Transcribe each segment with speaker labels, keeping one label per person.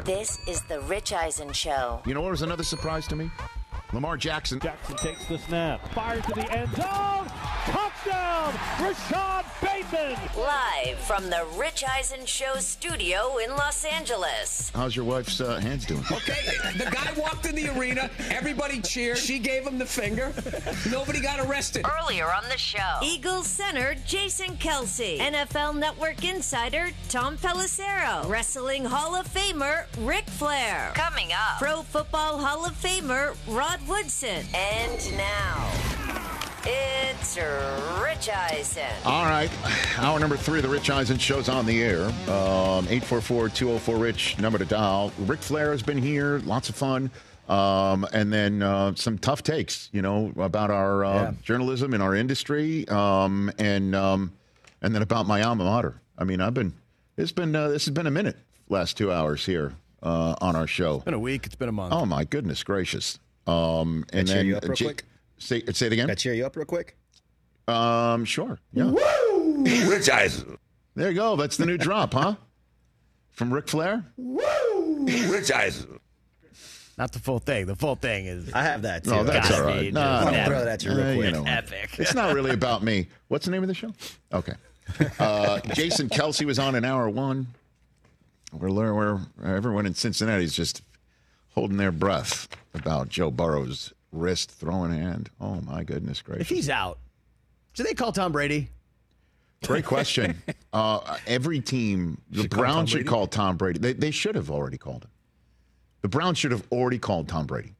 Speaker 1: This is the Rich Eisen Show.
Speaker 2: You know what was another surprise to me? Lamar Jackson.
Speaker 3: Jackson takes the snap, fires to the end zone. Touchdown, Rashad Bateman.
Speaker 1: Live from the Rich Eisen Show studio in Los Angeles.
Speaker 2: How's your wife's hands doing?
Speaker 4: Okay, the guy walked in the arena. Everybody cheered. She gave him the finger. Nobody got arrested.
Speaker 1: Earlier on the show, Eagles center Jason Kelce, NFL Network insider Tom Pelissero, Wrestling Hall of Famer Ric Flair. Coming up, Pro Football Hall of Famer Rod Woodson. And now, it's Rich Eisen.
Speaker 2: All right. Hour number 3 of the Rich Eisen Show's on the air. 844-204-RICH, number to dial. Ric Flair has been here. Lots of fun. And then some tough takes, about our journalism in our industry. And then about my alma mater. I mean, this has been a minute last 2 hours here on our show.
Speaker 5: It's been a week. It's been a month.
Speaker 2: Oh, my goodness gracious. And
Speaker 6: then cheer you up real quick?
Speaker 2: Say it again.
Speaker 6: Can I cheer you up real quick?
Speaker 2: Sure. Yeah.
Speaker 6: Woo! Rich Eisen.
Speaker 2: There you go. That's the new drop, huh? From Ric Flair?
Speaker 6: Woo! Rich Eisen.
Speaker 5: Not the full thing. The full thing is.
Speaker 6: I have that too.
Speaker 2: Oh, that's all right.
Speaker 6: I'm gonna throw that at you real quick.
Speaker 5: Epic.
Speaker 2: It's not really about me. What's the name of the show? Okay. Jason Kelce was on in hour 1. Where everyone in Cincinnati is just holding their breath about Joe Burrow's wrist throwing hand. Oh, my goodness gracious.
Speaker 5: If he's out, should they call Tom Brady?
Speaker 2: Great question. Every team, the Browns should call Tom Brady. They should have already called him. The Browns should have already called Tom Brady.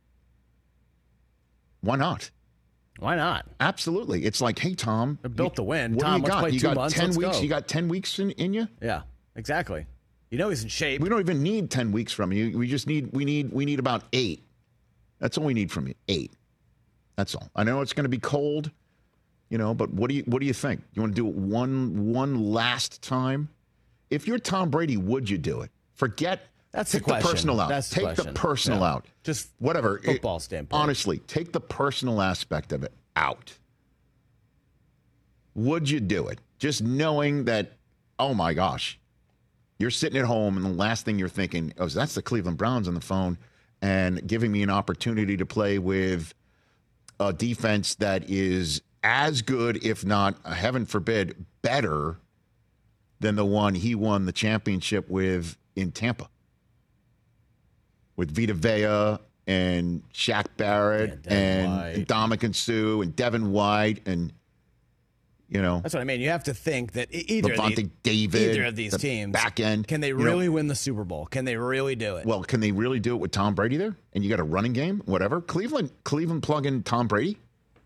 Speaker 2: Why not?
Speaker 5: Why not?
Speaker 2: Absolutely. It's like, hey, Tom.
Speaker 5: They're built to win.
Speaker 2: What
Speaker 5: Tom,
Speaker 2: do you got?
Speaker 5: let's play
Speaker 2: You
Speaker 5: 2
Speaker 2: got
Speaker 5: months.
Speaker 2: 10
Speaker 5: let's
Speaker 2: weeks.
Speaker 5: go.
Speaker 2: You got 10 weeks in you?
Speaker 5: Yeah, exactly. He's in shape.
Speaker 2: We don't even need 10 weeks from you. We just need about 8. That's all we need from you. 8. That's all. I know it's going to be cold, but what do you think? You want to do it one last time? If you're Tom Brady, would you do it? Take the personal out. Take the personal out.
Speaker 5: Just
Speaker 2: whatever.
Speaker 5: Football standpoint.
Speaker 2: Honestly, take the personal aspect of it out. Would you do it? Just knowing that, oh my gosh, you're sitting at home and the last thing you're thinking is that's the Cleveland Browns on the phone and giving me an opportunity to play with a defense that is as good, if not, heaven forbid, better than the one he won the championship with in Tampa. With Vita Vea and Shaq Barrett and Ndamukong Suh and Devin White and
Speaker 5: that's what I mean. You have to think that either of these teams
Speaker 2: back end,
Speaker 5: can they really win the Super Bowl? Can they really do it?
Speaker 2: Well, can they really do it with Tom Brady there? And you got a running game, whatever. Cleveland plug in Tom Brady.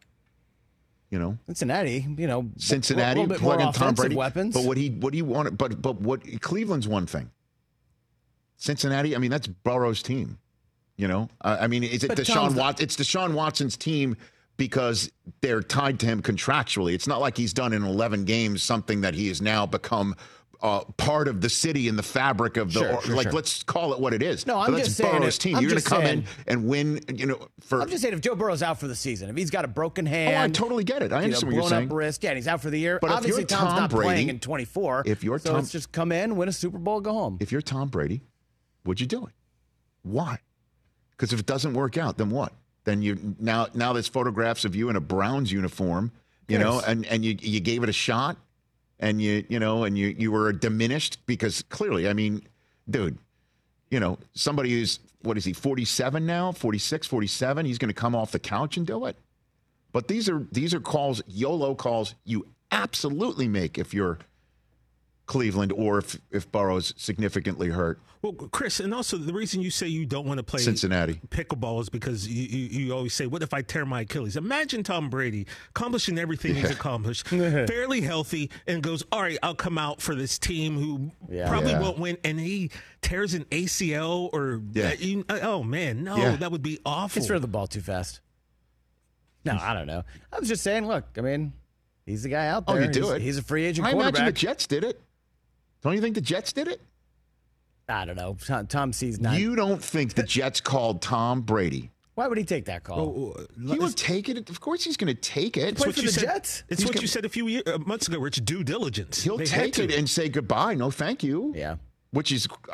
Speaker 5: Cincinnati,
Speaker 2: plug in Tom Brady.
Speaker 5: Weapons.
Speaker 2: But what do you want? But what Cleveland's one thing. Cincinnati, I mean, that's Burrow's team. I mean, is it Deshaun Watson? It's Deshaun Watson's team. Because they're tied to him contractually. It's not like he's done in 11 games something that he has now become part of the city and the fabric of the let's call it what it is.
Speaker 5: No, I'm just saying
Speaker 2: Burrow's team. You're going to come in and win.
Speaker 5: I'm just saying if Joe Burrow's out for the season, if he's got a broken hand,
Speaker 2: I totally get it. I understand what you're saying.
Speaker 5: Blown up wrist, and he's out for the year.
Speaker 2: But
Speaker 5: obviously, Tom's not playing in 24.
Speaker 2: So
Speaker 5: let's just come in, win a Super Bowl, go home.
Speaker 2: If you're Tom Brady, would you do it? Why? Because if it doesn't work out, then what? Then you now there's photographs of you in a Browns uniform, and you gave it a shot, and you were diminished because clearly, I mean, dude, somebody who's, what is he, 47 now, 46, 47, he's going to come off the couch and do it. But these are calls, YOLO calls you absolutely make if you're Cleveland or if Burrow's significantly hurt.
Speaker 7: Well, Chris, and also the reason you say you don't want to play
Speaker 2: Cincinnati
Speaker 7: pickleball is because you always say, what if I tear my Achilles? Imagine Tom Brady accomplishing everything he's accomplished, fairly healthy, and goes, all right, I'll come out for this team who probably won't win, and he tears an ACL or oh, man, no, that would be awful.
Speaker 5: Gets rid of the ball too fast. No, I don't know. I was just saying, look, I mean, he's the guy out there.
Speaker 2: Oh, you do it.
Speaker 5: He's a free agent
Speaker 2: I
Speaker 5: quarterback.
Speaker 2: imagine the Jets did it. Don't you think the Jets did it?
Speaker 5: I don't know. Tom sees not.
Speaker 2: You don't think the Jets called Tom Brady?
Speaker 5: Why would he take that call?
Speaker 2: He would take it. Of course he's going to take it.
Speaker 5: Play for the Jets?
Speaker 7: It's what you said a few months ago, Rich. Due diligence.
Speaker 2: He'll take it and say goodbye. No, thank you.
Speaker 5: Yeah.
Speaker 2: Which is,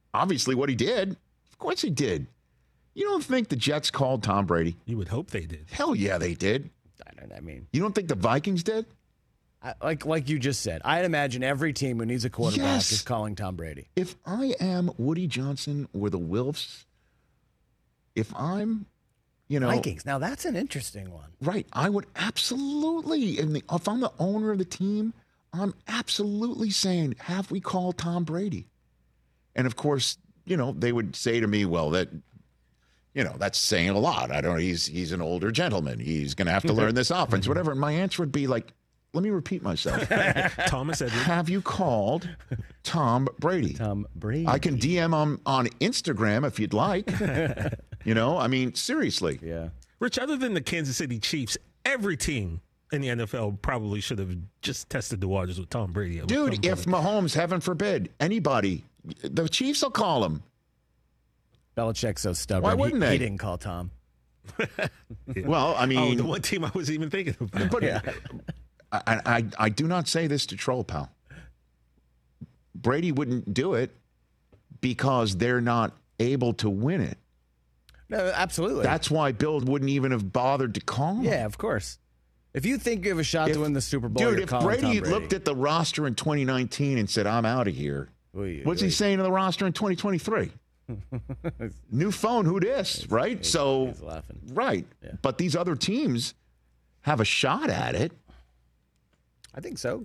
Speaker 2: obviously what he did. Of course he did. You don't think the Jets called Tom Brady?
Speaker 7: You would hope they did.
Speaker 2: Hell yeah, they did.
Speaker 5: I mean,
Speaker 2: you don't think the Vikings did?
Speaker 5: Like you just said, I'd imagine every team who needs a quarterback is calling Tom Brady.
Speaker 2: If I am Woody Johnson or the Wilfs, if I'm,
Speaker 5: Vikings. Now that's an interesting one.
Speaker 2: Right. I would absolutely, if I'm the owner of the team, I'm absolutely saying, have we called Tom Brady? And of course, they would say to me, well, that's saying a lot. I don't know. He's an older gentleman. He's going to have to learn this offense, whatever. And my answer would be like, let me repeat myself.
Speaker 7: Thomas Edward.
Speaker 2: Have you called Tom Brady?
Speaker 5: Tom Brady.
Speaker 2: I can DM him on Instagram if you'd like. I mean, seriously.
Speaker 5: Yeah.
Speaker 7: Rich, other than the Kansas City Chiefs, every team in the NFL probably should have just tested the waters with Tom Brady.
Speaker 2: Dude, if Mahomes, heaven forbid, anybody, the Chiefs will call him.
Speaker 5: Belichick's so stubborn.
Speaker 2: Why wouldn't they?
Speaker 5: He didn't call Tom.
Speaker 7: Yeah.
Speaker 2: Well, I mean,
Speaker 7: the one team I was even thinking about.
Speaker 2: But I do not say this to troll, pal. Brady wouldn't do it because they're not able to win it.
Speaker 5: No, absolutely.
Speaker 2: That's why Bill wouldn't even have bothered to call him.
Speaker 5: Yeah, of course. If you think you have a shot to win the Super Bowl,
Speaker 2: dude, if Brady looked at the roster in 2019 and said, I'm out of here, what's he saying to the roster in 2023? New phone, who dis, right? He's
Speaker 5: laughing.
Speaker 2: Right. Yeah. But these other teams have a shot at it.
Speaker 5: I think so.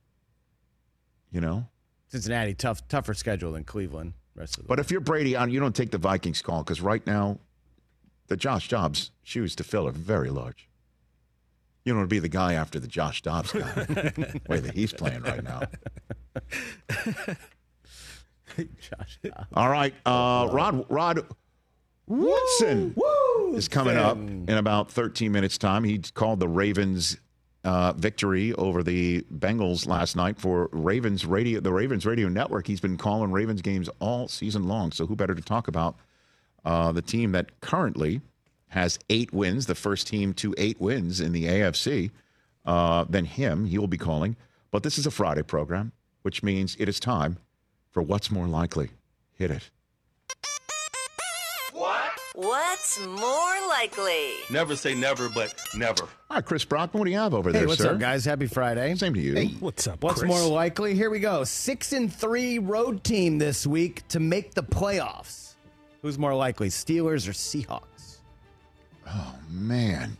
Speaker 2: Cincinnati,
Speaker 5: tougher schedule than Cleveland.
Speaker 2: But if you're Brady, you don't take the Vikings call because right now, the Josh Dobbs shoes to fill are very large. You don't want to be the guy after the Josh Dobbs guy. The way that he's playing right now.
Speaker 5: Josh Dobbs.
Speaker 2: All right. Rod Woodson is coming up in about 13 minutes' time. He called the Ravens victory over the Bengals last night for the Ravens Radio Network. He's been calling Ravens games all season long. So who better to talk about the team that currently has 8 wins, the first team to 8 wins in the AFC, than him. He will be calling. But this is a Friday program, which means it is time for What's More Likely. Hit it.
Speaker 1: What's more likely?
Speaker 6: Never say never, but never.
Speaker 2: All right, Chris Brockman, what do you have over there,
Speaker 5: Hey, what's
Speaker 2: sir?
Speaker 5: up, guys? Happy Friday.
Speaker 2: Same to you.
Speaker 7: Hey, what's up,
Speaker 5: What's
Speaker 7: Chris?
Speaker 5: more likely? Here we go. 6-3 road team this week to make the playoffs. Who's more likely, Steelers or Seahawks?
Speaker 2: Oh man,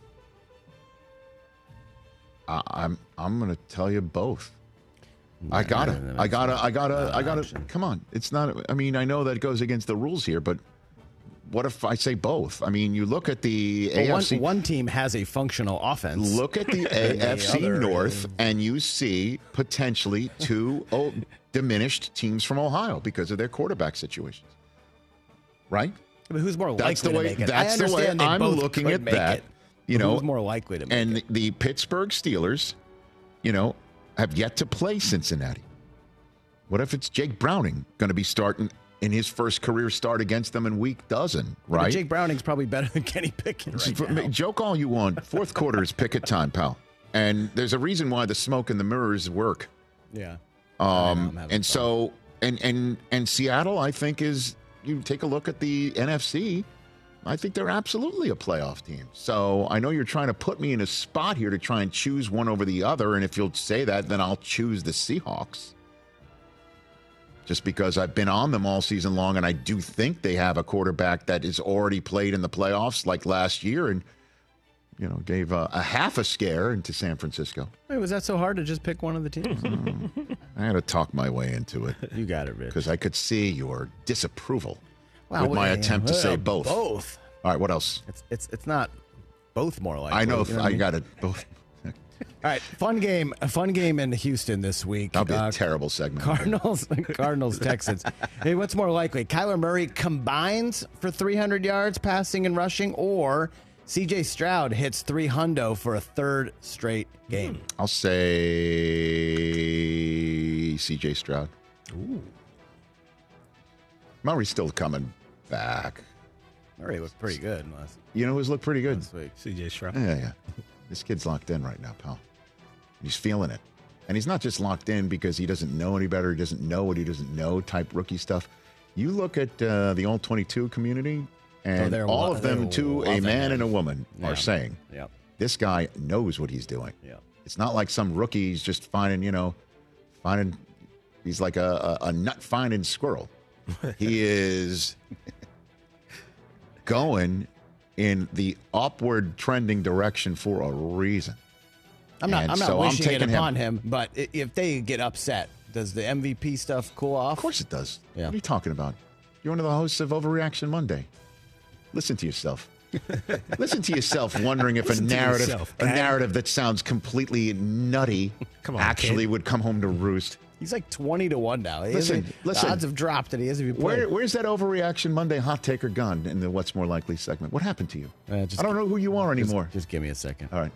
Speaker 2: I'm going to tell you both. I gotta. Come on, it's not. I mean, I know that goes against the rules here, but what if I say both? I mean, you look at the AFC.
Speaker 5: One team has a functional offense.
Speaker 2: Look at the AFC North, and you see potentially 2 diminished teams from Ohio because of their quarterback situations. Right?
Speaker 5: But who's more likely to make it?
Speaker 2: That's the way I'm looking at that.
Speaker 5: Who's more likely to make it?
Speaker 2: And the Pittsburgh Steelers, have yet to play Cincinnati. What if it's Jake Browning going to be starting in his first career start against them in week dozen, right?
Speaker 5: But Jake Browning's probably better than Kenny Pickett right now.
Speaker 2: Joke all you want. Fourth quarter is Pickett time, pal. And there's a reason why the smoke and the mirrors work.
Speaker 5: Yeah.
Speaker 2: And so, and Seattle, I think, is, you take a look at the NFC, I think they're absolutely a playoff team. So I know you're trying to put me in a spot here to try and choose one over the other. And if you'll say that, then I'll choose the Seahawks. Just because I've been on them all season long, and I do think they have a quarterback that has already played in the playoffs like last year and, gave a half a scare into San Francisco.
Speaker 5: Wait, was that so hard to just pick one of the teams?
Speaker 2: I had to talk my way into it.
Speaker 5: You got it, Rich.
Speaker 2: Because I could see your disapproval. With my attempt to say both.
Speaker 5: Both.
Speaker 2: All right, what else?
Speaker 5: It's not both more likely.
Speaker 2: I know. I got it. Both.
Speaker 5: All right, fun game in Houston this week.
Speaker 2: That'll be a terrible segment.
Speaker 5: Cardinals, Texans. Hey, what's more likely? Kyler Murray combines for 300 yards passing and rushing, or C.J. Stroud hits $300 for a third straight game?
Speaker 2: I'll say C.J. Stroud.
Speaker 5: Ooh.
Speaker 2: Murray's still coming back.
Speaker 5: Murray looked pretty good.
Speaker 2: You know who's looked pretty good?
Speaker 5: Last week.
Speaker 7: C.J. Stroud.
Speaker 2: Yeah. This kid's locked in right now, pal. He's feeling it. And he's not just locked in because he doesn't know any better. He doesn't know what he doesn't know type rookie stuff. You look at the All-22 community, and all of them, to a man and a woman, are saying, this guy knows what he's doing.
Speaker 5: Yeah.
Speaker 2: It's not like some rookie he's just finding, he's like a nut-finding squirrel. He is going in the upward trending direction for a reason.
Speaker 5: I'm not wishing it upon him, but if they get upset, does the MVP stuff cool off?
Speaker 2: Of course it does.
Speaker 5: Yeah.
Speaker 2: What are you talking about? You're one of the hosts of Overreaction Monday. Listen to yourself. Listen to yourself wondering if a narrative that sounds completely nutty actually would come home to roost.
Speaker 5: He's like 20-1 now.
Speaker 2: Listen.
Speaker 5: The odds have dropped that he is if you play.
Speaker 2: Where's that Overreaction Monday hot taker gone in the What's More Likely segment? What happened to you? I don't know who you are anymore.
Speaker 5: Just give me a second.
Speaker 2: All right.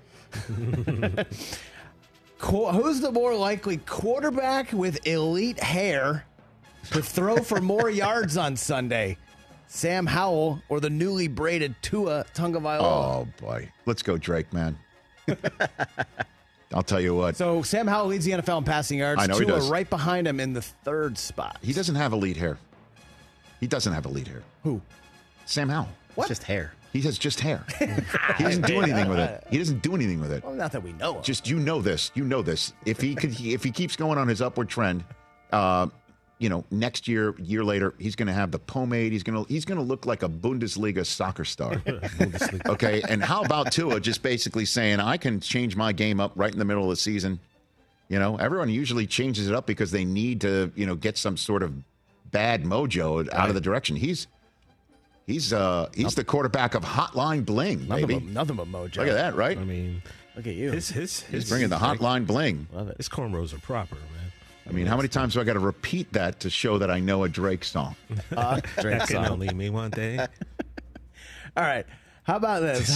Speaker 5: Who's the more likely quarterback with elite hair to throw for more yards on Sunday? Sam Howell or the newly braided Tua Tagovailoa?
Speaker 2: Oh, boy. Let's go, Drake, man. I'll tell you what.
Speaker 5: So Sam Howell leads the NFL in passing yards.
Speaker 2: I know he
Speaker 5: Tua
Speaker 2: does.
Speaker 5: right behind him in the third spot.
Speaker 2: He doesn't have elite hair. He doesn't have elite hair.
Speaker 5: Who?
Speaker 2: Sam Howell.
Speaker 5: What?
Speaker 8: It's just hair.
Speaker 2: He has just hair. He doesn't do anything with it. He doesn't do anything with it.
Speaker 5: Well, not that we know of.
Speaker 2: Just you know this. If he keeps going on his upward trend, next year later, he's going to have the pomade. He's going to look like a Bundesliga soccer star. Okay, and how about Tua just basically saying, I can change my game up right in the middle of the season? Everyone usually changes it up because they need to, get some sort of bad mojo out of the direction. He's the quarterback of Hotline Bling, baby.
Speaker 5: Nothing but mojo.
Speaker 2: Look at that, right?
Speaker 7: I mean,
Speaker 5: look at you.
Speaker 2: He's bringing the Hotline Bling.
Speaker 5: Love it.
Speaker 7: His cornrows are proper, man.
Speaker 2: I mean, how many times do I got to repeat that to show that I know a Drake song?
Speaker 7: Drake song. Can only mean one thing.
Speaker 5: All right. How about this?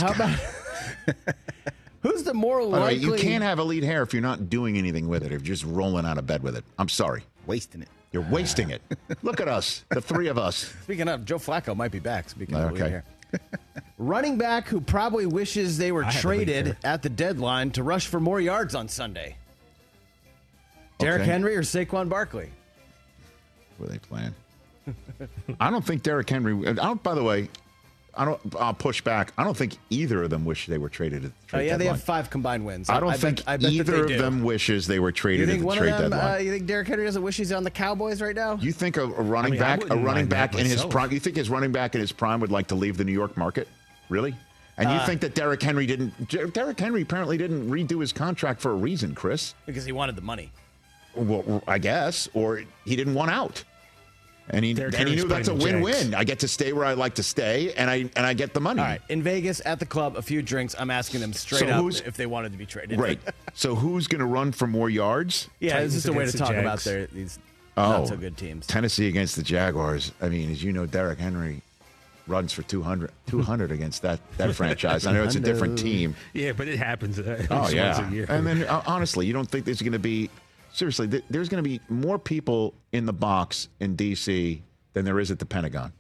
Speaker 5: Who's the more likely?
Speaker 2: You can't have elite hair if you're not doing anything with it. If you're just rolling out of bed with it. I'm sorry.
Speaker 8: Wasting it.
Speaker 2: You're wasting it. Look at us, the three of us.
Speaker 5: Speaking of, Joe Flacco might be back. Speaking of elite hair. Running back who probably wishes they were traded at the deadline to rush for more yards on Sunday. Derrick Henry or Saquon Barkley?
Speaker 2: Who are they playing? I don't think Derrick Henry. By the way, I'll push back. I don't think either of them wish they were traded at the trade deadline.
Speaker 5: They have 5 combined wins.
Speaker 2: I don't think either of them wishes they were traded at the trade deadline.
Speaker 5: You think Derrick Henry doesn't wish he's on the Cowboys right now?
Speaker 2: You think a running back in his prime? You think his running back in his prime would like to leave the New York market? Really? And you think that Derrick Henry didn't? Derrick Henry apparently didn't redo his contract for a reason, Chris.
Speaker 5: Because he wanted the money.
Speaker 2: Well, I guess, or he didn't want out, and he knew that's a win-win. I get to stay where I like to stay, and I get the money.
Speaker 5: All right, in Vegas at the club, a few drinks. I'm asking them straight up if they wanted to be traded.
Speaker 2: Right. So who's going to run for more yards?
Speaker 5: Yeah, this is a way to talk about these not so good teams.
Speaker 2: Tennessee against the Jaguars. I mean, as you know, Derrick Henry runs for 200 against that franchise. I know it's a different team.
Speaker 7: Yeah, but it happens.
Speaker 2: Once
Speaker 7: a year.
Speaker 2: And then honestly, you don't think there's going to be. Seriously, there's going to be more people in the box in D.C. than there is at the Pentagon.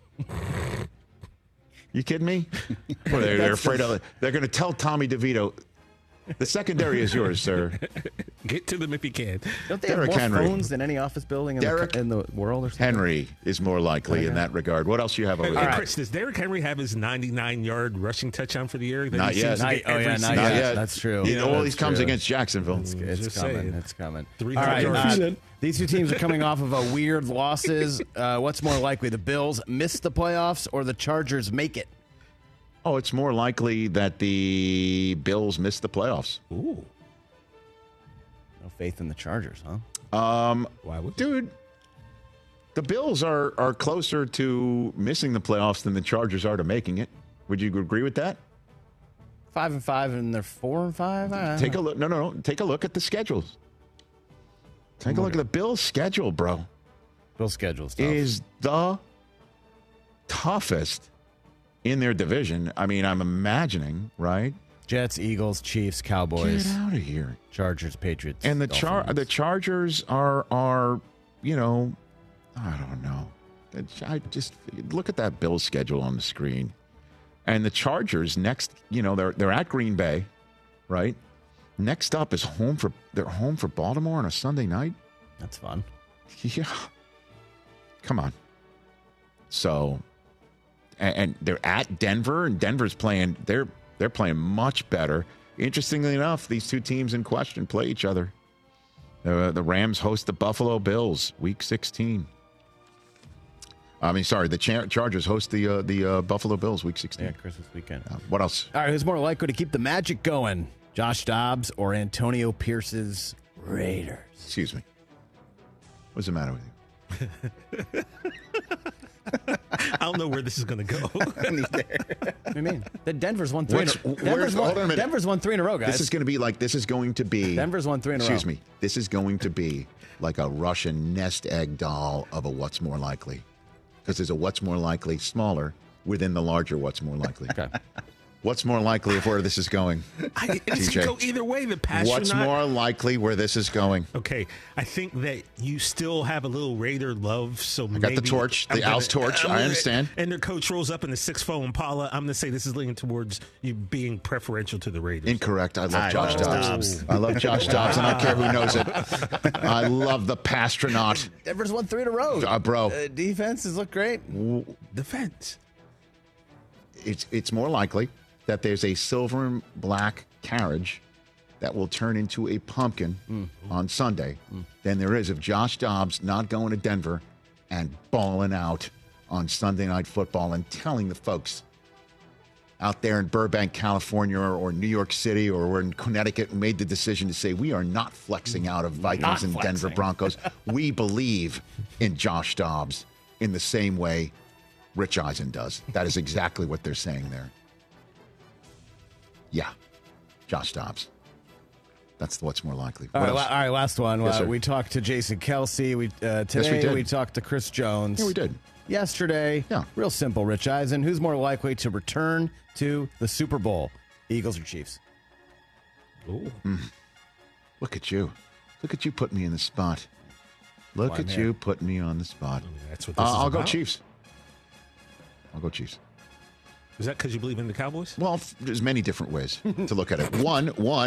Speaker 2: You kidding me? Well, they're afraid of it. They're going to tell Tommy DeVito, the secondary is yours, sir.
Speaker 7: Get to them if you can.
Speaker 5: Don't they have more phones than any office building in the world or something?
Speaker 2: Henry is more likely in that regard. What else do you have over
Speaker 7: here?
Speaker 2: Right.
Speaker 7: Chris, does Derrick Henry have his 99-yard rushing touchdown for the year?
Speaker 2: Not yet.
Speaker 5: Not yet. That's true.
Speaker 2: He always comes against Jacksonville.
Speaker 5: It's coming. It's coming. All
Speaker 7: right.
Speaker 5: These two teams are coming off of weird losses. What's more likely, the Bills miss the playoffs or the Chargers make it?
Speaker 2: Oh, it's more likely that the Bills miss the playoffs.
Speaker 5: Ooh. No faith in the Chargers, huh?
Speaker 7: Why would
Speaker 2: dude? The Bills are closer to missing the playoffs than the Chargers are to making it. Would you agree with that?
Speaker 5: 5-5, and they're 4-5.
Speaker 2: Take a look. No. Take a look at the schedules. Take a look at the Bills' schedule, bro.
Speaker 5: Bills' schedule
Speaker 2: is the toughest in their division. I mean, I'm imagining, right?
Speaker 5: Jets, Eagles, Chiefs, Cowboys.
Speaker 2: Get out of here.
Speaker 5: Chargers, Patriots.
Speaker 2: And the Chargers are, I don't know. I just look at that Bills schedule on the screen. And the Chargers next, they're at Green Bay, right? Next up is they're home for Baltimore on a Sunday night.
Speaker 5: That's fun.
Speaker 2: Yeah. Come on. So, and they're at Denver, and Denver's playing. They're playing much better. Interestingly enough, these two teams in question play each other. The Rams host the Buffalo Bills, Week 16. The Chargers host the Buffalo Bills, Week 16.
Speaker 5: Yeah, Christmas weekend.
Speaker 2: What else?
Speaker 5: All right, who's more likely to keep the magic going? Josh Dobbs or Antonio Pierce's Raiders?
Speaker 2: Excuse me. What's the matter with you?
Speaker 7: I don't know where this is going to go.
Speaker 5: What do you mean? The Denver's won 3 Denver's won 3 in a row, guys.
Speaker 2: This is going to be
Speaker 5: Denver's won 3 in a row.
Speaker 2: Excuse me. This is going to be like a Russian nest egg doll of a what's more likely. Because there's a what's more likely smaller within the larger what's more likely.
Speaker 5: Okay.
Speaker 2: What's more likely of where this is going?
Speaker 7: It can go either way. The passion.
Speaker 2: What's more likely where this is going?
Speaker 7: Okay, I think that you still have a little Raider love. So
Speaker 2: I got the torch, the Al's torch. I understand.
Speaker 7: And their coach rolls up in the 6'4" Impala. I'm going to say this is leaning towards you being preferential to the Raiders.
Speaker 2: Incorrect. I love Josh Dobbs. I love Josh Dobbs, and I don't care who knows it. I love the Pastronaut.
Speaker 5: Denver's won 3 in a row.
Speaker 2: Bro.
Speaker 5: Defenses look great.
Speaker 7: Defense.
Speaker 2: It's more likely that there's a silver and black carriage that will turn into a pumpkin on Sunday than there is of Josh Dobbs not going to Denver and balling out on Sunday Night Football and telling the folks out there in Burbank, California, or New York City, or we're in Connecticut and made the decision to say we are not flexing out of Vikings and Denver Broncos. We believe in Josh Dobbs in the same way Rich Eisen does. That is exactly what they're saying there. Yeah, Josh Dobbs. That's what's more likely.
Speaker 5: All right, last one.
Speaker 2: Yes,
Speaker 5: we talked to Jason Kelsey. Today we talked to Chris Jones.
Speaker 2: Yeah, we did.
Speaker 5: Yesterday,
Speaker 2: yeah.
Speaker 5: Real simple, Rich Eisen. Who's more likely to return to the Super Bowl, Eagles or Chiefs?
Speaker 2: Look at you. Look at you putting me in the spot. Look at you putting me on the spot.
Speaker 7: That's what this is
Speaker 2: I'll
Speaker 7: about.
Speaker 2: go Chiefs. I'll go Chiefs.
Speaker 7: Is that because you believe in the Cowboys?
Speaker 2: Well, there's many different ways to look at it. One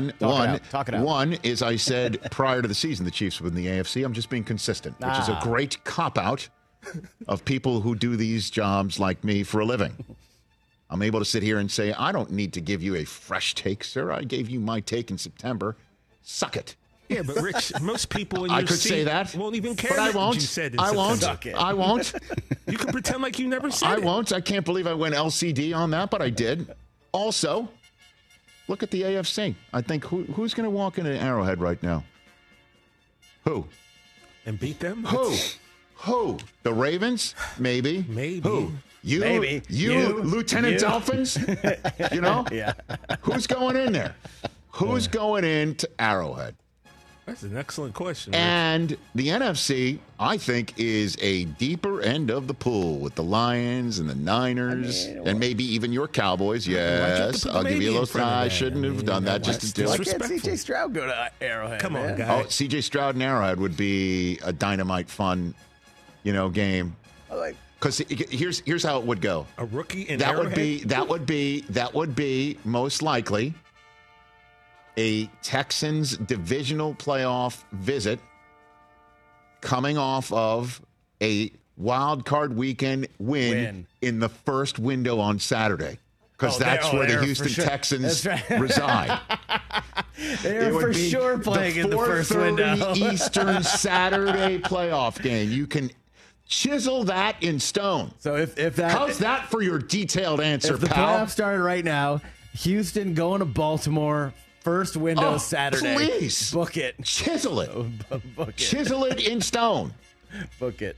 Speaker 2: is I said prior to the season the Chiefs would win the AFC. I'm just being consistent, which is a great cop-out of people who do these jobs like me for a living. I'm able to sit here and say, I don't need to give you a fresh take, sir. I gave you my take in September. Suck it.
Speaker 7: Yeah, but Rich, most people in your
Speaker 2: I could
Speaker 7: seat
Speaker 2: say that,
Speaker 7: won't even care.
Speaker 2: but I won't.
Speaker 7: You said in
Speaker 2: I won't.
Speaker 7: September.
Speaker 2: I won't.
Speaker 7: You can pretend like you never said
Speaker 2: I
Speaker 7: it.
Speaker 2: won't. I can't believe I went LCD on that, but I did. Also, look at the AFC. I think who's going to walk into Arrowhead right now? Who?
Speaker 7: And beat them?
Speaker 2: Who? The Ravens? Maybe. Who? You?
Speaker 5: Maybe.
Speaker 2: You, Lieutenant Dolphins? You know?
Speaker 5: Yeah.
Speaker 2: Who's going in there? Who's going into Arrowhead?
Speaker 7: That's an excellent question. Rich.
Speaker 2: And the NFC, I think, is a deeper end of the pool with the Lions and the Niners and maybe even your Cowboys. Yes, I'll give you a little. I shouldn't have done that just to do
Speaker 5: Why
Speaker 2: it.
Speaker 5: can't C.J. Stroud go to Arrowhead?
Speaker 7: Come on,
Speaker 5: man?
Speaker 7: guy.
Speaker 2: Oh, C.J. Stroud and Arrowhead would be a dynamite fun, game. Because here's how it would go.
Speaker 7: A rookie in
Speaker 2: That
Speaker 7: Arrowhead?
Speaker 2: would be most likely a Texans divisional playoff visit coming off of a wild card weekend win in the first window on Saturday. Because that's where the Houston Texans reside.
Speaker 5: They're for sure playing in the first window.
Speaker 2: 4:30 Eastern Saturday playoff game. You can chisel that in stone.
Speaker 5: So if that,
Speaker 2: how's that for your detailed answer,
Speaker 5: if the
Speaker 2: pal?
Speaker 5: playoffs started right now, Houston going to Baltimore, first window Saturday.
Speaker 2: Please.
Speaker 5: Book it.
Speaker 2: Chisel it.
Speaker 5: Book it.
Speaker 2: Chisel it in stone.
Speaker 5: Book it.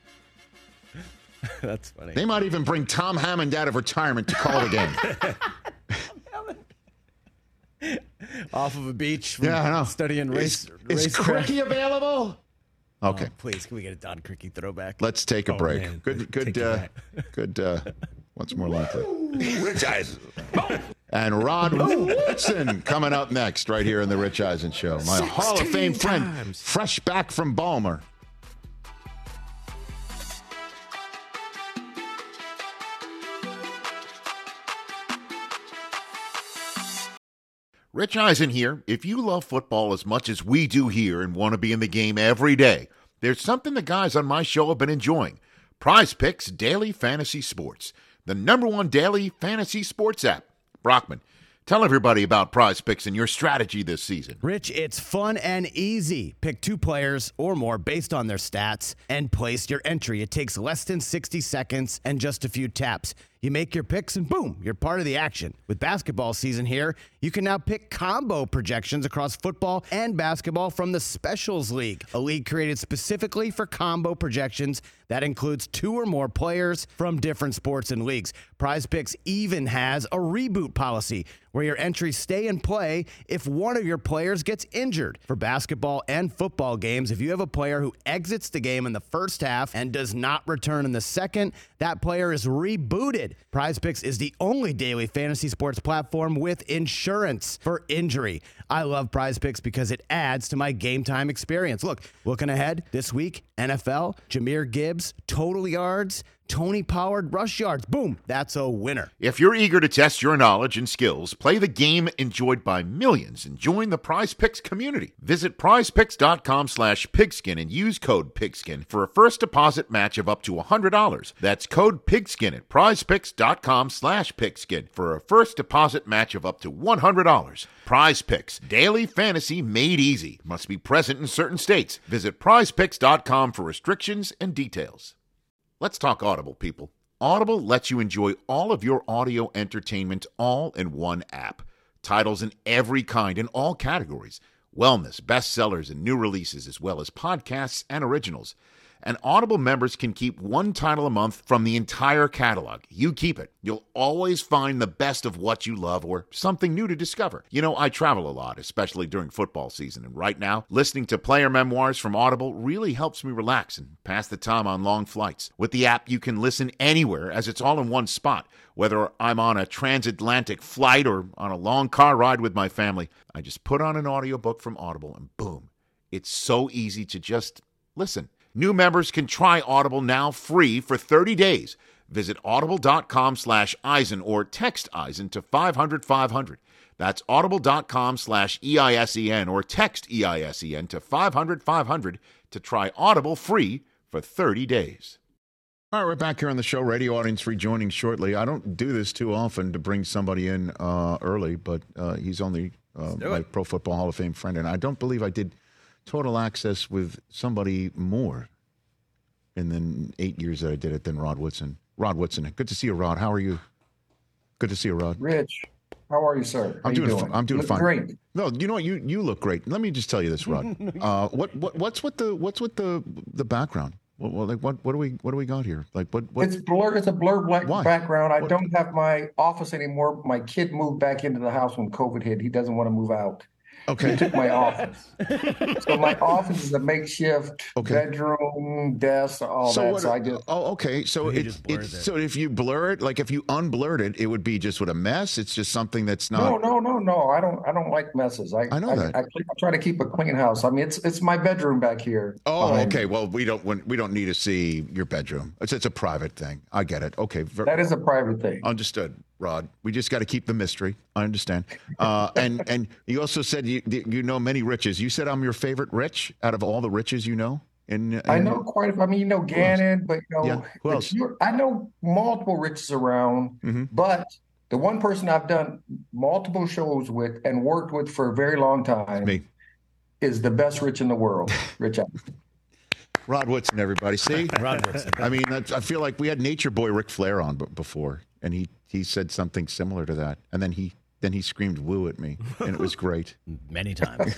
Speaker 5: That's funny.
Speaker 2: They might even bring Tom Hammond out of retirement to call the game.
Speaker 5: Off of a beach.
Speaker 2: Yeah, I know.
Speaker 5: Studying race.
Speaker 2: Is Cricky available? Okay.
Speaker 5: Please, can we get a Don Cricky throwback?
Speaker 2: Let's take a break.
Speaker 7: Man.
Speaker 2: Good. What's more likely? Rich Eisen. And Rod Woodson coming up next right here in the Rich Eisen Show. My Hall of Fame friend, fresh back from Balmer. Rich Eisen here. If you love football as much as we do here and want to be in the game every day, there's something the guys on my show have been enjoying. Prize Picks Daily Fantasy Sports, the #1 daily fantasy sports app. Brockman, tell everybody about Prize Picks and your strategy this season.
Speaker 5: Rich, it's fun and easy. Pick 2 players or more based on their stats and place your entry. It takes less than 60 seconds and just a few taps. You make your picks and boom, you're part of the action. With basketball season here, you can now pick combo projections across football and basketball from the Specials League, a league created specifically for combo projections that includes 2 or more players from different sports and leagues. Prize Picks even has a reboot policy where your entries stay in play if one of your players gets injured. For basketball and football games, if you have a player who exits the game in the first half and does not return in the second, that player is rebooted. Prize Picks is the only daily fantasy sports platform with insurance for injury. I love Prize Picks because it adds to my game time experience. Look, looking ahead this week, NFL, Jahmyr Gibbs, total yards, Tony Pollard, rush yards. Boom, that's a winner.
Speaker 2: If you're eager to test your knowledge and skills, play the game enjoyed by millions, and join the Prize Picks community. Visit prizepicks.com/pigskin and use code pigskin for a first deposit match of up to $100. That's code pigskin at prizepicks.com/pigskin for a first deposit match of up to $100. Prize Picks, daily fantasy made easy. Must be present in certain states. Visit prizepicks.com for restrictions and details. Let's talk Audible, people. Audible lets you enjoy all of your audio entertainment all in one app. Titles in every kind in all categories. Wellness, bestsellers, and new releases, as well as podcasts and originals. And Audible members can keep one title a month from the entire catalog. You keep it. You'll always find the best of what you love or something new to discover. You know, I travel a lot, especially during football season. And right now, listening to player memoirs from Audible really helps me relax and pass the time on long flights. With the app, you can listen anywhere as it's all in one spot. Whether I'm on a transatlantic flight or on a long car ride with my family, I just put on an audiobook from Audible and boom, it's so easy to just listen. New members can try Audible now free for 30 days. Visit audible.com/Eisen or text Eisen to 500-500. That's audible.com/EISEN or text EISEN to 500-500 to try Audible free for 30 days. All right, we're back here on the show. Radio audience rejoining shortly. I don't do this too often to bring somebody in early, but he's only my Pro Football Hall of Fame friend, and I don't believe I did Total Access with somebody more in the 8 years that I did it than Rod Woodson. Rod Woodson, good to see you, Rod. How are you? Good to see you, Rod.
Speaker 8: Rich, how are you, sir?
Speaker 2: I'm doing fine.
Speaker 8: Great.
Speaker 2: No, you know what? You look great. Let me just tell you this, Rod. What's with the background? What do we got here? Like what?
Speaker 8: It's blurred. It's a blurred black background. I don't have my office anymore. My kid moved back into the house when COVID hit. He doesn't want to move out.
Speaker 2: Okay.
Speaker 8: He took my office. So my office is a makeshift bedroom, desk, all that. So I just.
Speaker 2: Oh, okay. So so if you blur it, like if you unblurred it, it would be just what a mess. It's just something that's not.
Speaker 8: No. I don't like messes. I know that. I try to keep a clean house. I mean, it's my bedroom back here.
Speaker 2: Oh, okay. Well, we don't need to see your bedroom. It's a private thing. I get it. Okay.
Speaker 8: That is a private thing.
Speaker 2: Understood, Rod. We just got to keep the mystery. I understand. And you also said you know many Riches. You said I'm your favorite Rich out of all the Riches you know.
Speaker 8: I know quite. I mean, you know Gannon, but
Speaker 2: who else?
Speaker 8: I know multiple Riches around, but the one person I've done multiple shows with and worked with for a very long time is the best Rich in the world, Rich Eisen.
Speaker 2: Rod Woodson, everybody. See?
Speaker 5: Rod Woodson.
Speaker 2: I mean, I feel like we had Nature Boy Ric Flair on before, and he said something similar to that, and then he screamed "woo" at me, and it was great.
Speaker 5: Many times.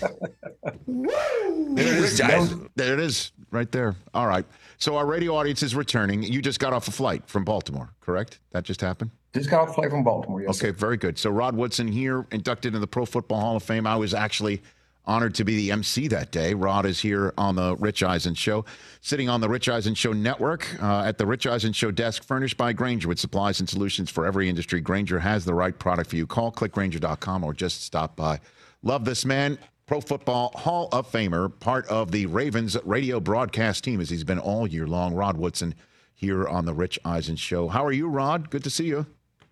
Speaker 2: There it is, guys. There it is, right there. All right. So our radio audience is returning. You just got off a flight from Baltimore, correct? That just happened?
Speaker 8: Just got off a flight from Baltimore, yes.
Speaker 2: Okay, very good. So Rod Woodson here, inducted into the Pro Football Hall of Fame. I was actually honored to be the MC that day. Rod is here on the Rich Eisen Show, sitting on the Rich Eisen Show network at the Rich Eisen Show desk, furnished by Grainger with supplies and solutions for every industry. Grainger has the right product for you. Call clickgrainger.com or just stop by. Love this man. Pro Football Hall of Famer, part of the Ravens radio broadcast team as he's been all year long. Rod Woodson here on the Rich Eisen Show. How are you, Rod? Good to see you.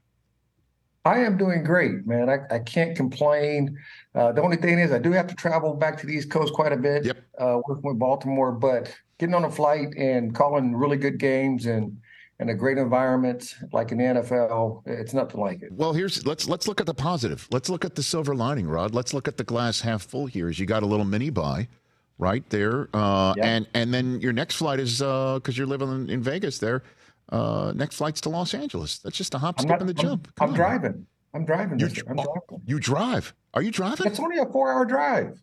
Speaker 8: I am doing great, man. I can't complain. The only thing is I do have to travel back to the East Coast quite a bit, working with Baltimore, but getting on a flight and calling really good games and a great environment like in the NFL, it's nothing like it.
Speaker 2: Well, let's look at the positive. Let's look at the silver lining, Rod. Let's look at the glass half full here. As you got a little mini buy right there, and then your next flight is because you're living in Vegas there. Next flight's to Los Angeles. That's just a hop, skip, and the jump.
Speaker 8: I'm driving. I'm driving.
Speaker 2: You drive? Are you driving?
Speaker 8: It's only a 4-hour drive.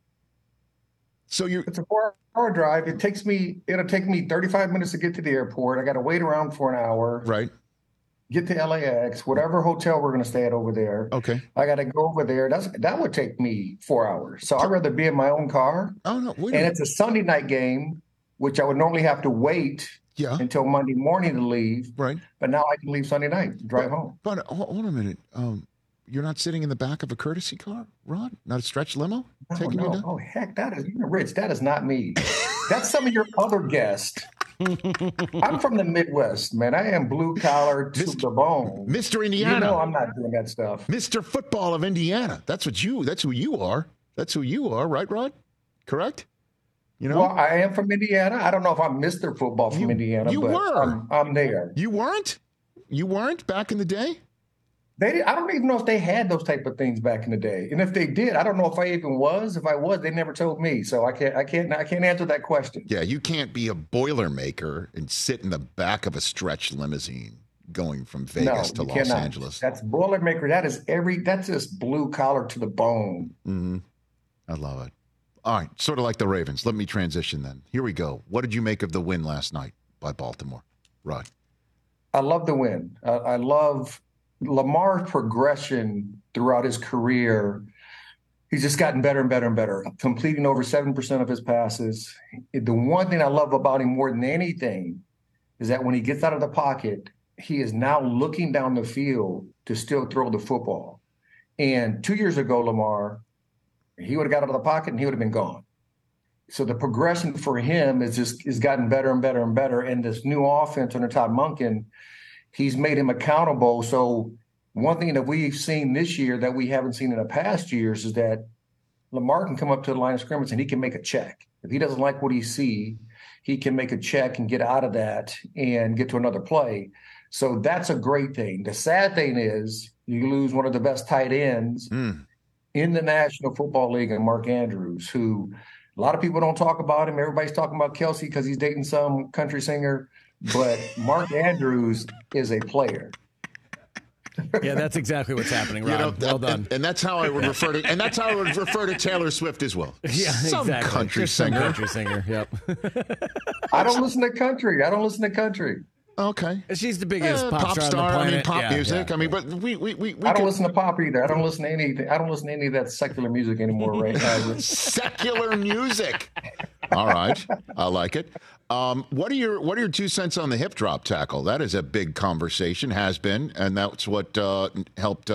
Speaker 2: So
Speaker 8: it's a 4-hour drive. It'll take me 35 minutes to get to the airport. I got to wait around for an hour.
Speaker 2: Right.
Speaker 8: Get to LAX, whatever hotel we're going to stay at over there.
Speaker 2: Okay.
Speaker 8: I got to go over there. That would take me 4 hours. So I'd rather be in my own car.
Speaker 2: Oh no!
Speaker 8: And it's a Sunday night game, which I would normally have to wait until Monday morning to leave.
Speaker 2: Right.
Speaker 8: But now I can leave Sunday night, drive home.
Speaker 2: But hold on a minute. You're not sitting in the back of a courtesy car, Rod? Not a stretch limo taking you down?
Speaker 8: Oh, heck, that is, Rich, that is not me. That's some of your other guests. I'm from the Midwest, man. I am blue collar to the bone.
Speaker 2: Mr. Indiana.
Speaker 8: I'm not doing that stuff.
Speaker 2: Mr. Football of Indiana. That's who you are. That's who you are, right, Rod? Correct?
Speaker 8: Well, I am from Indiana. I don't know if I'm Mr. Football from Indiana, but I'm there.
Speaker 2: You weren't? You weren't back in the day?
Speaker 8: I don't even know if they had those type of things back in the day, and if they did, I don't know if I even was. If I was, they never told me, so I can't answer that question.
Speaker 2: Yeah, you can't be a Boilermaker and sit in the back of a stretch limousine going from Vegas to Los Angeles.
Speaker 8: That's Boilermaker. That's just blue collar to the bone.
Speaker 2: Mm-hmm. I love it. All right, sort of like the Ravens. Let me transition then. Here we go. What did you make of the win last night by Baltimore, Rod?
Speaker 8: I love the win. I love Lamar's progression throughout his career. He's just gotten better and better and better, completing over 7% of his passes. The one thing I love about him more than anything is that when he gets out of the pocket, he is now looking down the field to still throw the football. And 2 years ago, Lamar, he would have got out of the pocket and he would have been gone. So the progression for him is gotten better and better and better. And this new offense under Todd Monken, he's made him accountable. So one thing that we've seen this year that we haven't seen in the past years is that Lamar can come up to the line of scrimmage and he can make a check. If he doesn't like what he sees, he can make a check and get out of that and get to another play. So that's a great thing. The sad thing is you lose one of the best tight ends in the National Football League, and Mark Andrews, who a lot of people don't talk about him. Everybody's talking about Kelsey because he's dating some country singer. But Mark Andrews is a player.
Speaker 5: Yeah, that's exactly what's happening, Rod. Well done.
Speaker 2: And that's how I would refer to. And that's how I would refer to Taylor Swift as well.
Speaker 5: Yeah,
Speaker 2: some
Speaker 5: exactly.
Speaker 2: Country singer.
Speaker 5: Some country singer. Yep.
Speaker 8: I don't listen to country.
Speaker 2: Okay.
Speaker 5: She's the biggest pop star on the planet.
Speaker 2: Pop music.
Speaker 5: Yeah.
Speaker 2: I mean, but we
Speaker 8: I don't listen to pop either. I don't listen to anything. I don't listen to any of that secular music anymore, right now.
Speaker 2: Secular music. All right. I like it. What are your 2 cents on the hip drop tackle? That is a big conversation, has been, and that's what helped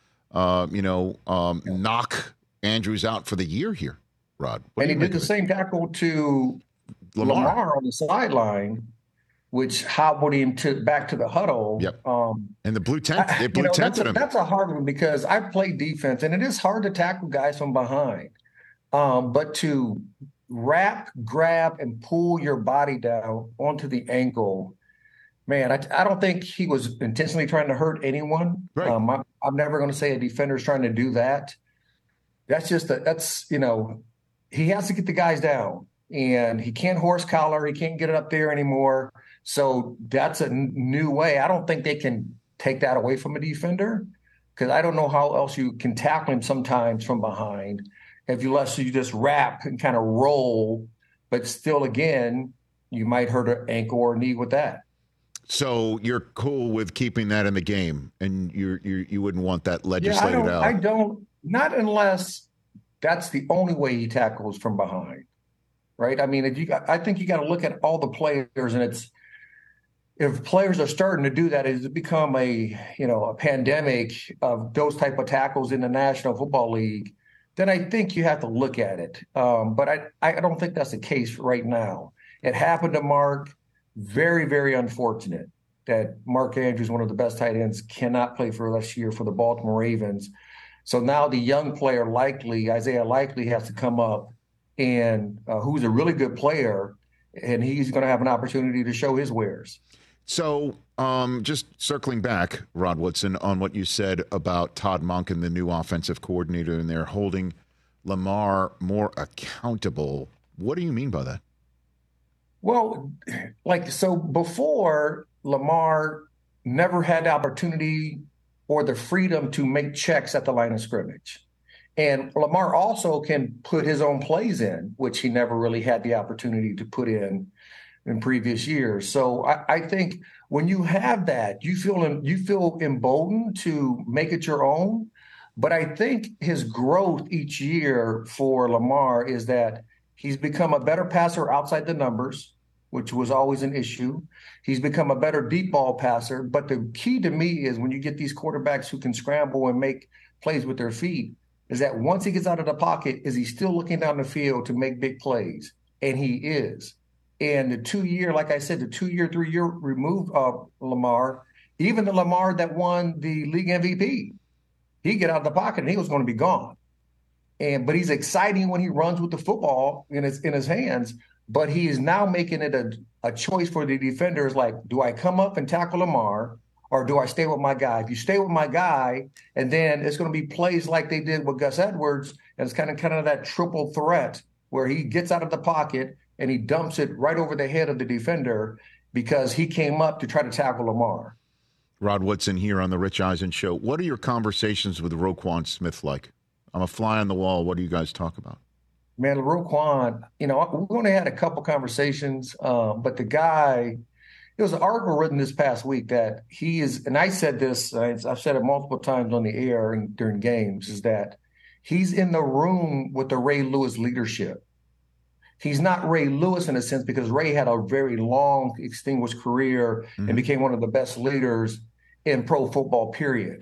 Speaker 2: knock Andrews out for the year here, Rod.
Speaker 8: And he did the same tackle to Lamar on the sideline, which hobbled him back to the huddle.
Speaker 2: Yep. And the blue tent, they blue tented him.
Speaker 8: That's a hard one because I play defense, and it is hard to tackle guys from behind. But to wrap, grab, and pull your body down onto the ankle, man, I don't think he was intentionally trying to hurt anyone.
Speaker 2: Right.
Speaker 8: I'm never going to say a defender's trying to do that. That's just he has to get the guys down, and he can't horse collar. He can't get it up there anymore. So that's a new way. I don't think they can take that away from a defender because I don't know how else you can tackle him sometimes from behind. If you just wrap and kind of roll, but still, again, you might hurt an ankle or knee with that.
Speaker 2: So you're cool with keeping that in the game, and you wouldn't want that legislated out.
Speaker 8: I don't, not unless that's the only way he tackles from behind, right? I mean, I think you got to look at all the players, and if players are starting to do that, it's become a pandemic of those type of tackles in the National Football League. Then I think you have to look at it. But I don't think that's the case right now. It happened to Mark. Very, very unfortunate that Mark Andrews, one of the best tight ends, cannot play for this year for the Baltimore Ravens. So now the young player Isaiah Likely has to come up, and who's a really good player, and he's going to have an opportunity to show his wares.
Speaker 2: So just circling back, Rod Woodson, on what you said about Todd Monken, the new offensive coordinator, and they're holding Lamar more accountable. What do you mean by that?
Speaker 8: Well, so before, Lamar never had the opportunity or the freedom to make checks at the line of scrimmage. And Lamar also can put his own plays in, which he never really had the opportunity to put in previous years. So I think when you have that, you feel emboldened to make it your own. But I think his growth each year for Lamar is that he's become a better passer outside the numbers, which was always an issue. He's become a better deep ball passer. But the key to me is when you get these quarterbacks who can scramble and make plays with their feet, is that once he gets out of the pocket, is he still looking down the field to make big plays? And he is. And the 2-year, like I said, the 2-year, 3-year remove of Lamar, even the Lamar that won the league MVP, he'd get out of the pocket and he was going to be gone. But he's exciting when he runs with the football in his hands. But he is now making it a choice for the defenders. Like, do I come up and tackle Lamar, or do I stay with my guy? If you stay with my guy, and then it's going to be plays like they did with Gus Edwards, and it's kind of that triple threat where he gets out of the pocket and he dumps it right over the head of the defender because he came up to try to tackle Lamar.
Speaker 2: Rod Woodson here on the Rich Eisen Show. What are your conversations with Roquan Smith like? I'm a fly on the wall. What do you guys talk about?
Speaker 8: Man, Roquan, we've only had a couple conversations, but the guy, there was an article written this past week that he is, and I said this, I've said it multiple times on the air and during games, is that he's in the room with the Ray Lewis leadership. He's not Ray Lewis in a sense because Ray had a very long, extinguished career and became one of the best leaders in pro football, period,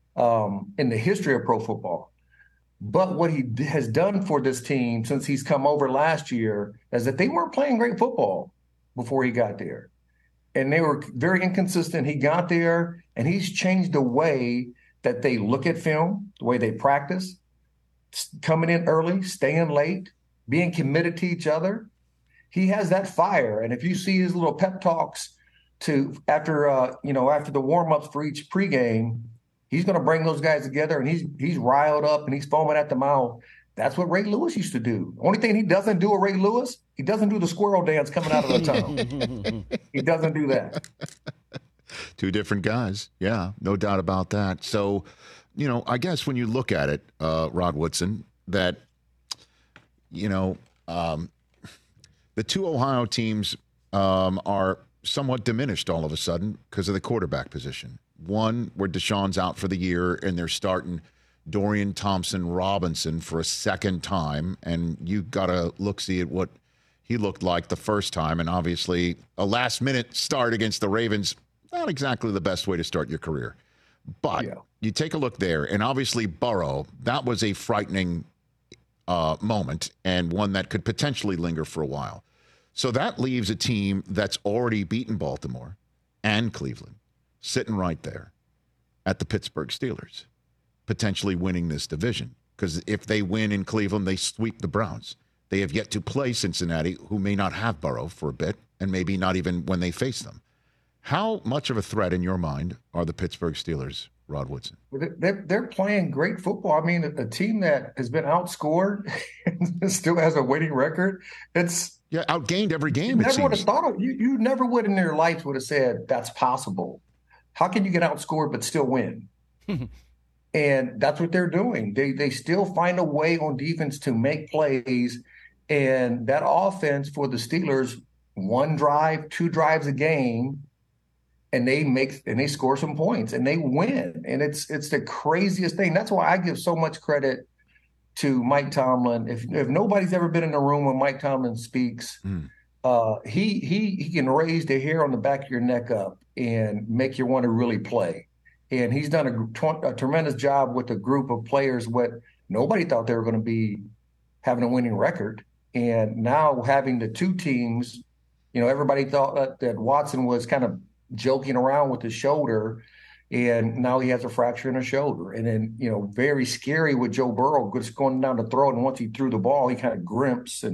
Speaker 8: in the history of pro football. But what he has done for this team since he's come over last year is that they weren't playing great football before he got there. And they were very inconsistent. He got there, and he's changed the way that they look at film, the way they practice, coming in early, staying late, being committed to each other. He has that fire. And if you see his little pep talks after the warm-ups for each pregame, he's going to bring those guys together, and he's riled up and he's foaming at the mouth. That's what Ray Lewis used to do. The only thing he doesn't do with Ray Lewis, he doesn't do the squirrel dance coming out of the tunnel. He doesn't do that.
Speaker 2: Two different guys. Yeah, no doubt about that. So, I guess when you look at it, Rod Woodson, that, the two Ohio teams are somewhat diminished all of a sudden because of the quarterback position. One where Deshaun's out for the year and they're starting Dorian Thompson-Robinson for a second time, and you got to look-see at what he looked like the first time, and obviously a last-minute start against the Ravens, not exactly the best way to start your career. But you take a look there, and obviously Burrow, that was a frightening moment and one that could potentially linger for a while. So that leaves a team that's already beaten Baltimore and Cleveland sitting right there at the Pittsburgh Steelers, potentially winning this division. Because if they win in Cleveland, they sweep the Browns. They have yet to play Cincinnati, who may not have Burrow for a bit, and maybe not even when they face them. How much of a threat in your mind are the Pittsburgh Steelers, Rod Woodson?
Speaker 8: They're playing great football. I mean, a team that has been outscored and still has a winning record.
Speaker 2: Outgained every game.
Speaker 8: You never would have thought you never would in their life would have said that's possible. How can you get outscored but still win? And that's what they're doing. They still find a way on defense to make plays. And that offense for the Steelers, 1 drive, 2 drives a game, and they score some points and they win. And it's the craziest thing. That's why I give so much credit to Mike Tomlin. If nobody's ever been in a room when Mike Tomlin speaks, he can raise the hair on the back of your neck up and make you want to really play. And he's done a tremendous job with a group of players. What nobody thought they were going to be having a winning record. And now having the two teams, everybody thought that Watson was kind of joking around with his shoulder, and now he has a fracture in his shoulder. And then, very scary with Joe Burrow just going down to throw it. And once he threw the ball, he kind of grimps and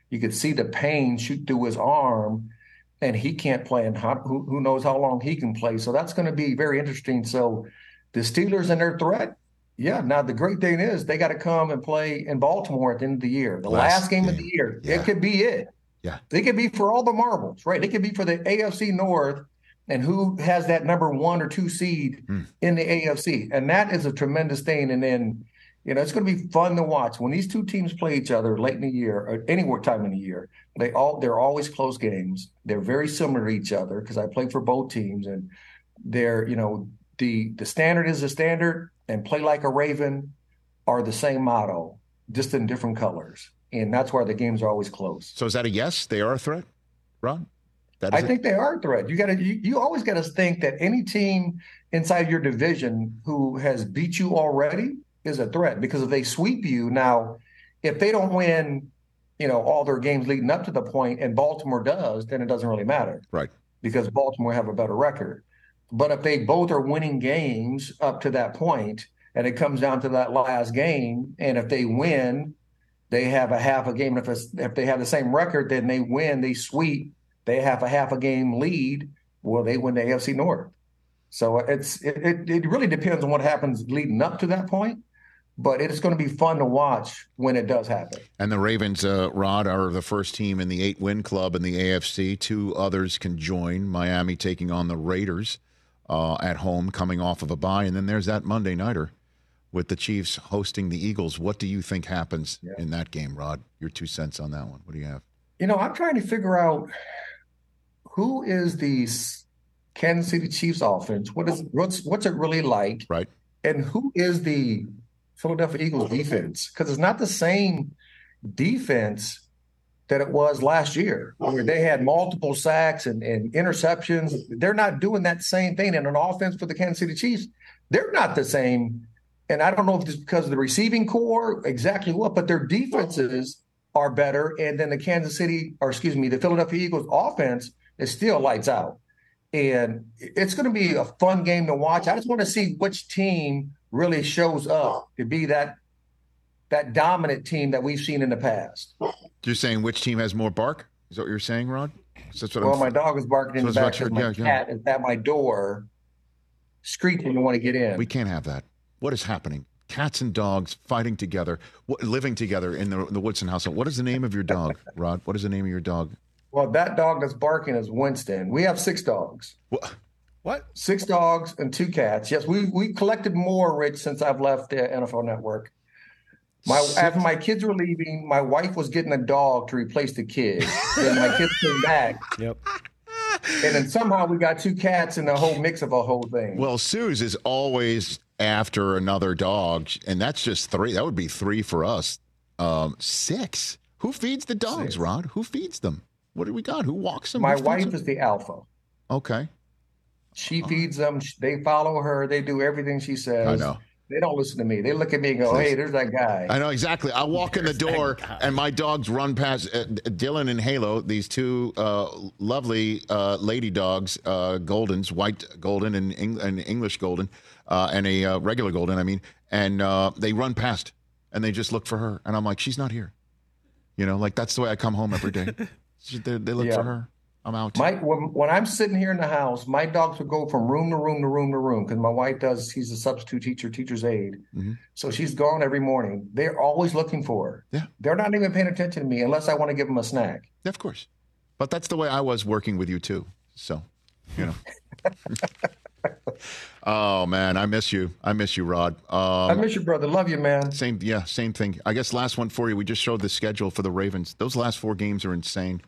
Speaker 8: You could see the pain shoot through his arm, and he can't play. And who knows how long he can play? So that's going to be very interesting. So the Steelers and their threat. Yeah. Now, the great thing is they got to come and play in Baltimore at the end of the year. The last game of the year. Yeah. It could be it.
Speaker 2: Yeah.
Speaker 8: They could be for all the marbles, right? They could be for the AFC North and who has that number 1 or 2 seed in the AFC. And that is a tremendous thing. And then, it's going to be fun to watch. When these two teams play each other late in the year or anywhere time in the year, they're always close games. They're very similar to each other because I play for both teams. And they're, the standard is the standard, and play like a Raven are the same motto, just in different colors. And that's why the games are always close.
Speaker 2: So is that a yes? They are a threat, Ron?
Speaker 8: I think they are a threat. You always got to think that any team inside your division who has beat you already is a threat, because if they sweep you now, if they don't win, all their games leading up to the point, and Baltimore does, then it doesn't really matter.
Speaker 2: Right.
Speaker 8: Because Baltimore have a better record. But if they both are winning games up to that point, and it comes down to that last game, and if they win, they have a half a game. If they have the same record, then they win, they sweep, they have a half a game lead. Well, they win the AFC North. So it really depends on what happens leading up to that point. But it's going to be fun to watch when it does happen. And
Speaker 2: the Ravens, Rod, are the first team in the 8-win club in the AFC. 2 others can join. Miami taking on the Raiders at home, coming off of a bye. And then there's that Monday nighter with the Chiefs hosting the Eagles. What do you think happens in that game, Rod? Your 2 cents on that one. What do you have?
Speaker 8: I'm trying to figure out who is the Kansas City Chiefs offense. What's it really like?
Speaker 2: Right.
Speaker 8: And who is the Philadelphia Eagles defense? Because it's not the same defense that it was last year, where they had multiple sacks and interceptions. They're not doing that same thing. And an offense for the Kansas City Chiefs, they're not the same. And I don't know if it's because of the receiving core, exactly what, but their defenses are better. And then the the Philadelphia Eagles offense is still lights out. And it's going to be a fun game to watch. I just want to see which team really shows up to be that dominant team that we've seen in the past.
Speaker 2: You're saying which team has more bark? Is that what you're saying, Rod?
Speaker 8: My dog is barking in the back because my cat is at my door screeching to want to get in.
Speaker 2: We can't have that. What is happening? Cats and dogs fighting together, living together in the Woodson household. What is the name of your dog, Rod? What is the name of your dog?
Speaker 8: Well, that dog that's barking is Winston. We have 6 dogs.
Speaker 2: What?
Speaker 8: 6 dogs and 2 cats. Yes, we collected more, Rich, since I've left the NFL Network. After my kids were leaving, my wife was getting a dog to replace the kids. Then my kids came back.
Speaker 5: Yep.
Speaker 8: And then somehow we got 2 cats in the whole mix of a whole thing.
Speaker 2: Well, Suze is always after another dog, and that's just 3. That would be 3 for us. 6. Who feeds the dogs,
Speaker 8: 6.
Speaker 2: Rod? Who feeds them? What do we got? Who walks them?
Speaker 8: My wife is the alpha.
Speaker 2: Okay.
Speaker 8: She feeds them. They follow her. They do everything she says.
Speaker 2: I know.
Speaker 8: They don't listen to me. They look at me and go, hey, there's that guy.
Speaker 2: I know, exactly. I walk in the door, and my dogs run past Dylan and Halo, these 2 lovely lady dogs, Goldens, white Golden and English Golden, and a regular Golden, and they run past, and they just look for her. And I'm like, she's not here. That's the way I come home every day. They look for her. I'm out.
Speaker 8: When I'm sitting here in the house, my dogs would go from room to room to room to room because my wife he's a substitute teacher, teacher's aide. Mm-hmm. So she's gone every morning. They're always looking for her.
Speaker 2: Yeah.
Speaker 8: They're not even paying attention to me unless I want to give them a snack.
Speaker 2: Yeah, of course. But that's the way I was working with you too. So, Oh, man, I miss you. I miss you, Rod.
Speaker 8: I miss you, brother. Love you, man.
Speaker 2: Same thing. I guess last one for you. We just showed the schedule for the Ravens. Those last 4 games are insane.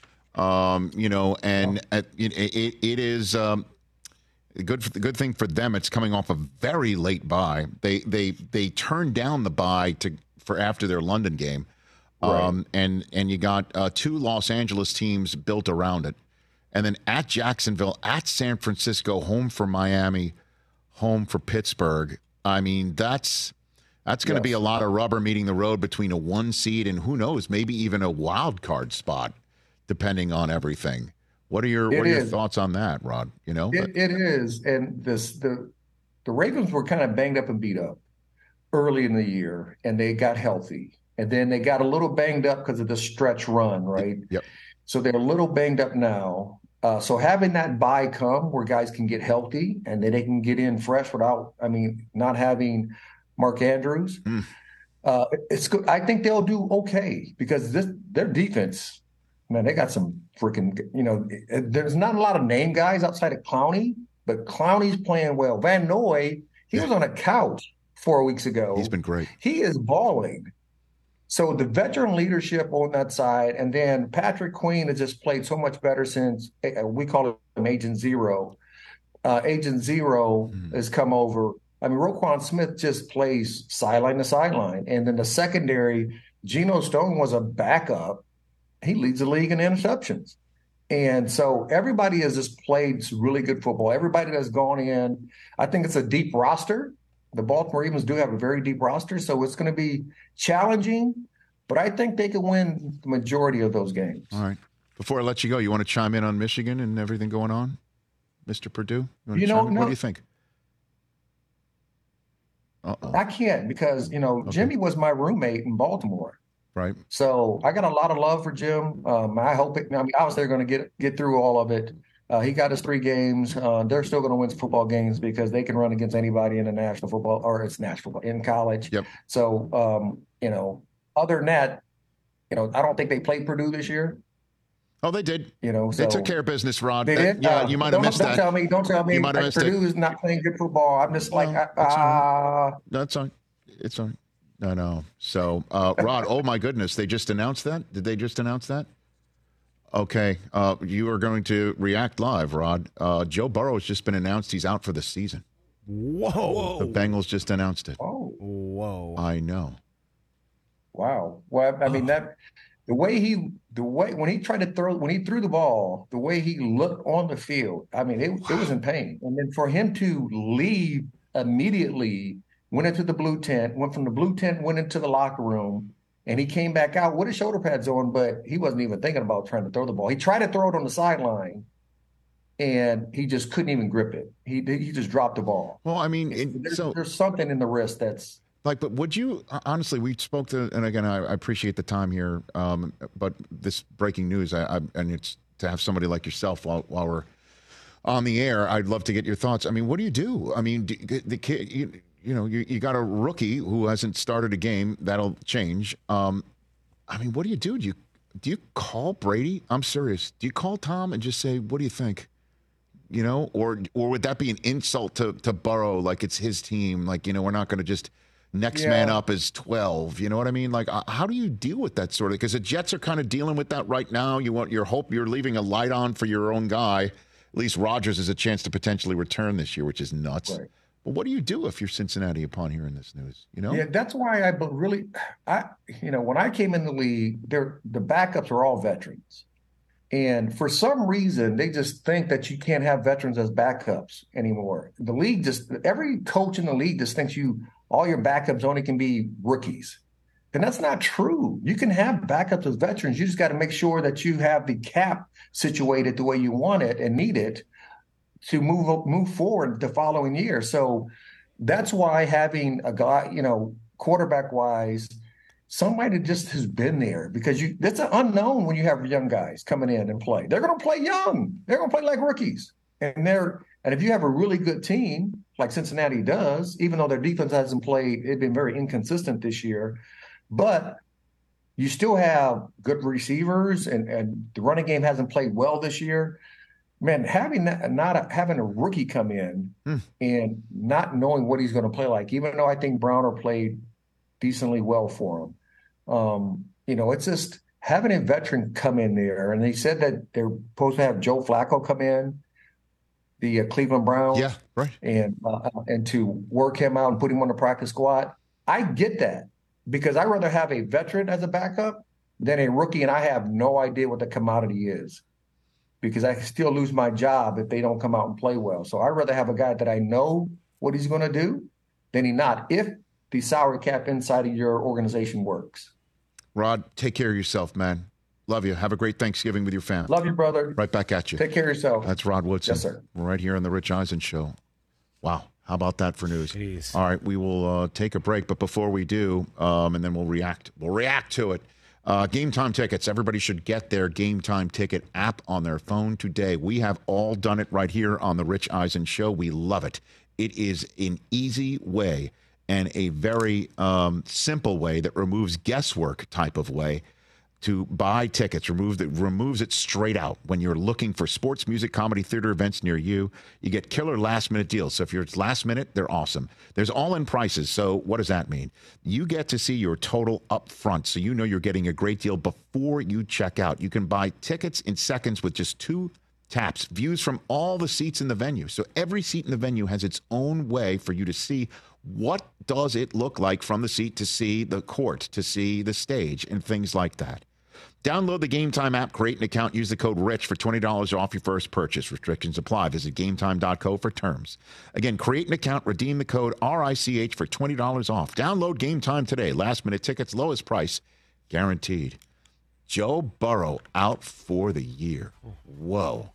Speaker 2: It is a good thing for them. It's coming off a very late bye. They turned down the bye for after their London game, right. And you got 2 Los Angeles teams built around it, and then at Jacksonville, at San Francisco, home for Miami, home for Pittsburgh. That's going to be a lot of rubber meeting the road between a 1 seed and who knows, maybe even a wild card spot. Depending on everything. What are your thoughts on that, Rod?
Speaker 8: It is. And the Ravens were kind of banged up and beat up early in the year, and they got healthy. And then they got a little banged up because of the stretch run, right?
Speaker 2: Yep.
Speaker 8: So they're a little banged up now. So having that bye come where guys can get healthy and then they can get in fresh without, not having Mark Andrews, it's good. I think they'll do okay because their defense, man, they got some freaking, there's not a lot of name guys outside of Clowney, but Clowney's playing well. Van Noy, he was on a couch 4 weeks ago.
Speaker 2: He's been great.
Speaker 8: He is balling. So the veteran leadership on that side, and then Patrick Queen has just played so much better since we call him Agent Zero. Agent Zero has come over. Roquan Smith just plays sideline to sideline. And then the secondary, Geno Stone was a backup. He leads the league in interceptions. And so everybody has just played really good football. Everybody that's gone in, I think it's a deep roster. The Baltimore Ravens do have a very deep roster, so it's going to be challenging, but I think they can win the majority of those games.
Speaker 2: All right. Before I let you go, you want to chime in on Michigan and everything going on, Mr. Purdue? What do you think?
Speaker 8: I can't because, Jimmy was my roommate in Baltimore.
Speaker 2: Right.
Speaker 8: So I got a lot of love for Jim. I hope obviously they're going to get through all of it. He got his 3 games. They're still going to win football games because they can run against anybody in the national football or it's national football in college.
Speaker 2: Yep.
Speaker 8: So, other than that, I don't think they played Purdue this year.
Speaker 2: Oh, they did.
Speaker 8: So
Speaker 2: they took care of business, Rod.
Speaker 8: They did?
Speaker 2: Yeah, you might have missed that.
Speaker 8: Don't tell me.
Speaker 2: You might have missed
Speaker 8: Purdue is not playing good football. I'm just
Speaker 2: That's fine. It's fine. No. So, Rod, oh my goodness, they just announced that? Did they just announce that? Okay, you are going to react live, Rod. Joe Burrow has just been announced he's out for the season.
Speaker 5: Whoa.
Speaker 2: The Bengals just announced it.
Speaker 8: Oh.
Speaker 5: Whoa.
Speaker 2: I know.
Speaker 8: Wow. Well, when he threw the ball, the way he looked on the field, it was in pain. And then for him to leave immediately, went into the blue tent, went from the blue tent, went into the locker room, and he came back out with his shoulder pads on, but he wasn't even thinking about trying to throw the ball. He tried to throw it on the sideline, and he just couldn't even grip it. He just dropped the ball.
Speaker 2: Well,
Speaker 8: there's something in the wrist that's
Speaker 2: like. But would you honestly? We spoke to, and again, I appreciate the time here. But this breaking news, and it's to have somebody like yourself while we're on the air. I'd love to get your thoughts. What do you do? The kid. You got a rookie who hasn't started a game. That'll change. What do you do? Do you call Brady? I'm serious. Do you call Tom and just say, what do you think? Or would that be an insult to Burrow? Like it's his team. Like, we're not going to just next man up as 12. You know what I mean? Like, how do you deal with that sort of? Because the Jets are kind of dealing with that right now. You're leaving a light on for your own guy. At least Rodgers has a chance to potentially return this year, which is nuts.
Speaker 8: Right.
Speaker 2: Well, what do you do if you're Cincinnati upon hearing this news?
Speaker 8: Yeah, that's why when I came in the league, the backups are all veterans. And for some reason, they just think that you can't have veterans as backups anymore. The league every coach in the league just thinks all your backups only can be rookies. And that's not true. You can have backups as veterans. You just got to make sure that you have the cap situated the way you want it and need it to move forward the following year. So that's why having a guy, quarterback wise, somebody just has been there because that's an unknown when you have young guys coming in and play. They're going to play young. They're going to play like rookies. And if you have a really good team like Cincinnati does, even though their defense hasn't played, they've been very inconsistent this year, but you still have good receivers and the running game hasn't played well this year. Man, having a rookie come in and not knowing what he's going to play like, even though I think Browner played decently well for him, it's just having a veteran come in there. And they said that they're supposed to have Joe Flacco come in, the Cleveland Browns,
Speaker 2: yeah, right,
Speaker 8: and to work him out and put him on the practice squad. I get that because I'd rather have a veteran as a backup than a rookie, and I have no idea what the commodity is. Because I still lose my job if they don't come out and play well. So I'd rather have a guy that I know what he's going to do than he not, if the salary cap inside of your organization works.
Speaker 2: Rod, take care of yourself, man. Love you. Have a great Thanksgiving with your family.
Speaker 8: Love you, brother.
Speaker 2: Right back at you.
Speaker 8: Take care of yourself.
Speaker 2: That's Rod Woodson.
Speaker 8: Yes, sir.
Speaker 2: Right here on The Rich Eisen Show. Wow. How about that for news?
Speaker 5: Jeez.
Speaker 2: All right, we will take a break, but before we do, and then we'll react to it. Game Time tickets. Everybody should get their Game Time ticket app on their phone today. We have all done it right here on the Rich Eisen Show. We love it. It is an easy way and a very simple way that removes guesswork type of way to buy tickets, removes it straight out. When you're looking for sports, music, comedy, theater events near you, you get killer last-minute deals. So if you're last minute, they're awesome. There's all-in prices. So what does that mean? You get to see your total up front, so you know you're getting a great deal before you check out. You can buy tickets in seconds with just 2 taps, views from all the seats in the venue. So every seat in the venue has its own way for you to see what does it look like from the seat to see the court, to see the stage, and things like that. Download the Game Time app, create an account, use the code RICH for $20 off your first purchase. Restrictions apply. Visit GameTime.co for terms. Again, create an account, redeem the code RICH for $20 off. Download Game Time today. Last-minute tickets, lowest price, guaranteed. Joe Burrow out for the year. Whoa.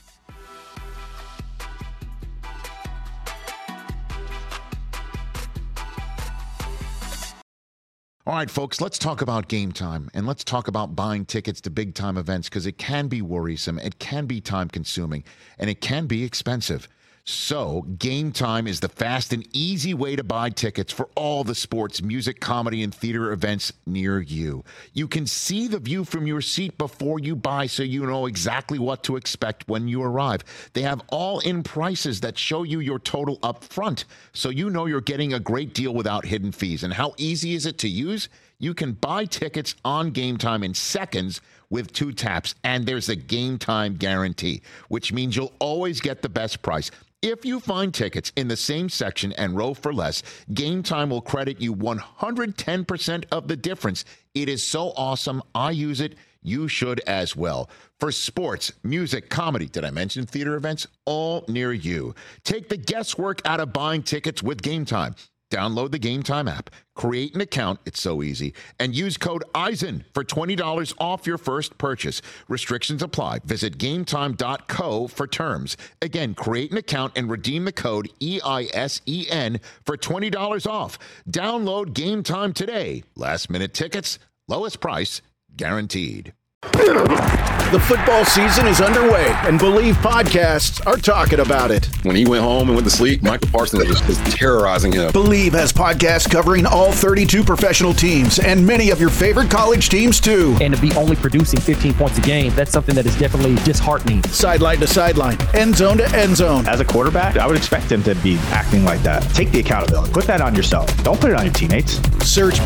Speaker 2: All right, folks, let's talk about Game Time, and let's talk about buying tickets to big-time events, because it can be worrisome, it can be time-consuming, and it can be expensive. So Game Time is the fast and easy way to buy tickets for all the sports, music, comedy, and theater events near you. You can see the view from your seat before you buy, so you know exactly what to expect when you arrive. They have all-in prices that show you your total up front, so you know you're getting a great deal without hidden fees. And how easy is it to use? You can buy tickets on Game Time in seconds with 2 taps, and there's a Game Time guarantee, which means you'll always get the best price. If you find tickets in the same section and row for less, Game Time will credit you 110% of the difference. It is so awesome. I use it. You should as well. For sports, music, comedy, did I mention theater events? All near you. Take the guesswork out of buying tickets with Game Time. Download the Game Time app, create an account, it's so easy, and use code EISEN for $20 off your first purchase. Restrictions apply. Visit GameTime.co for terms. Again, create an account and redeem the code EISEN for $20 off. Download Game Time today. Last minute tickets, lowest price, guaranteed.
Speaker 9: The football season is underway, and Believe podcasts are talking about it.
Speaker 10: When he went home and went to sleep, Michael Parsons was terrorizing him.
Speaker 9: Believe has podcasts covering all 32 professional teams and many of your favorite college teams, too.
Speaker 11: And to be only producing 15 points a game, that's something that is definitely disheartening.
Speaker 9: Sideline to sideline, end zone to end zone.
Speaker 12: As a quarterback, I would expect him to be acting like that. Take the accountability. Put that on yourself. Don't put it on your teammates.
Speaker 9: Search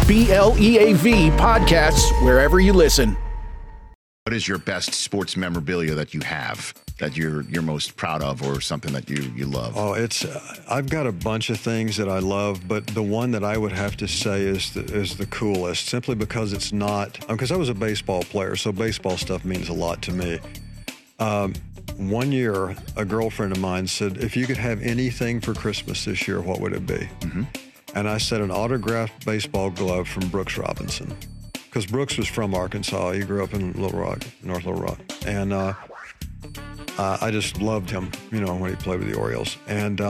Speaker 9: BLEAV podcasts wherever you listen.
Speaker 2: What is your best sports memorabilia that you have, that you're most proud of, or something that you love?
Speaker 13: Oh, it's I've got a bunch of things that I love, but the one that I would have to say is the coolest, simply because it's not, because I was a baseball player, so baseball stuff means a lot to me. One year, a girlfriend of mine said, if you could have anything for Christmas this year, what would it be? Mm-hmm. And I said an autographed baseball glove from Brooks Robinson. Because Brooks was from Arkansas. He grew up in Little Rock, North Little Rock. And I just loved him, when he played with the Orioles. And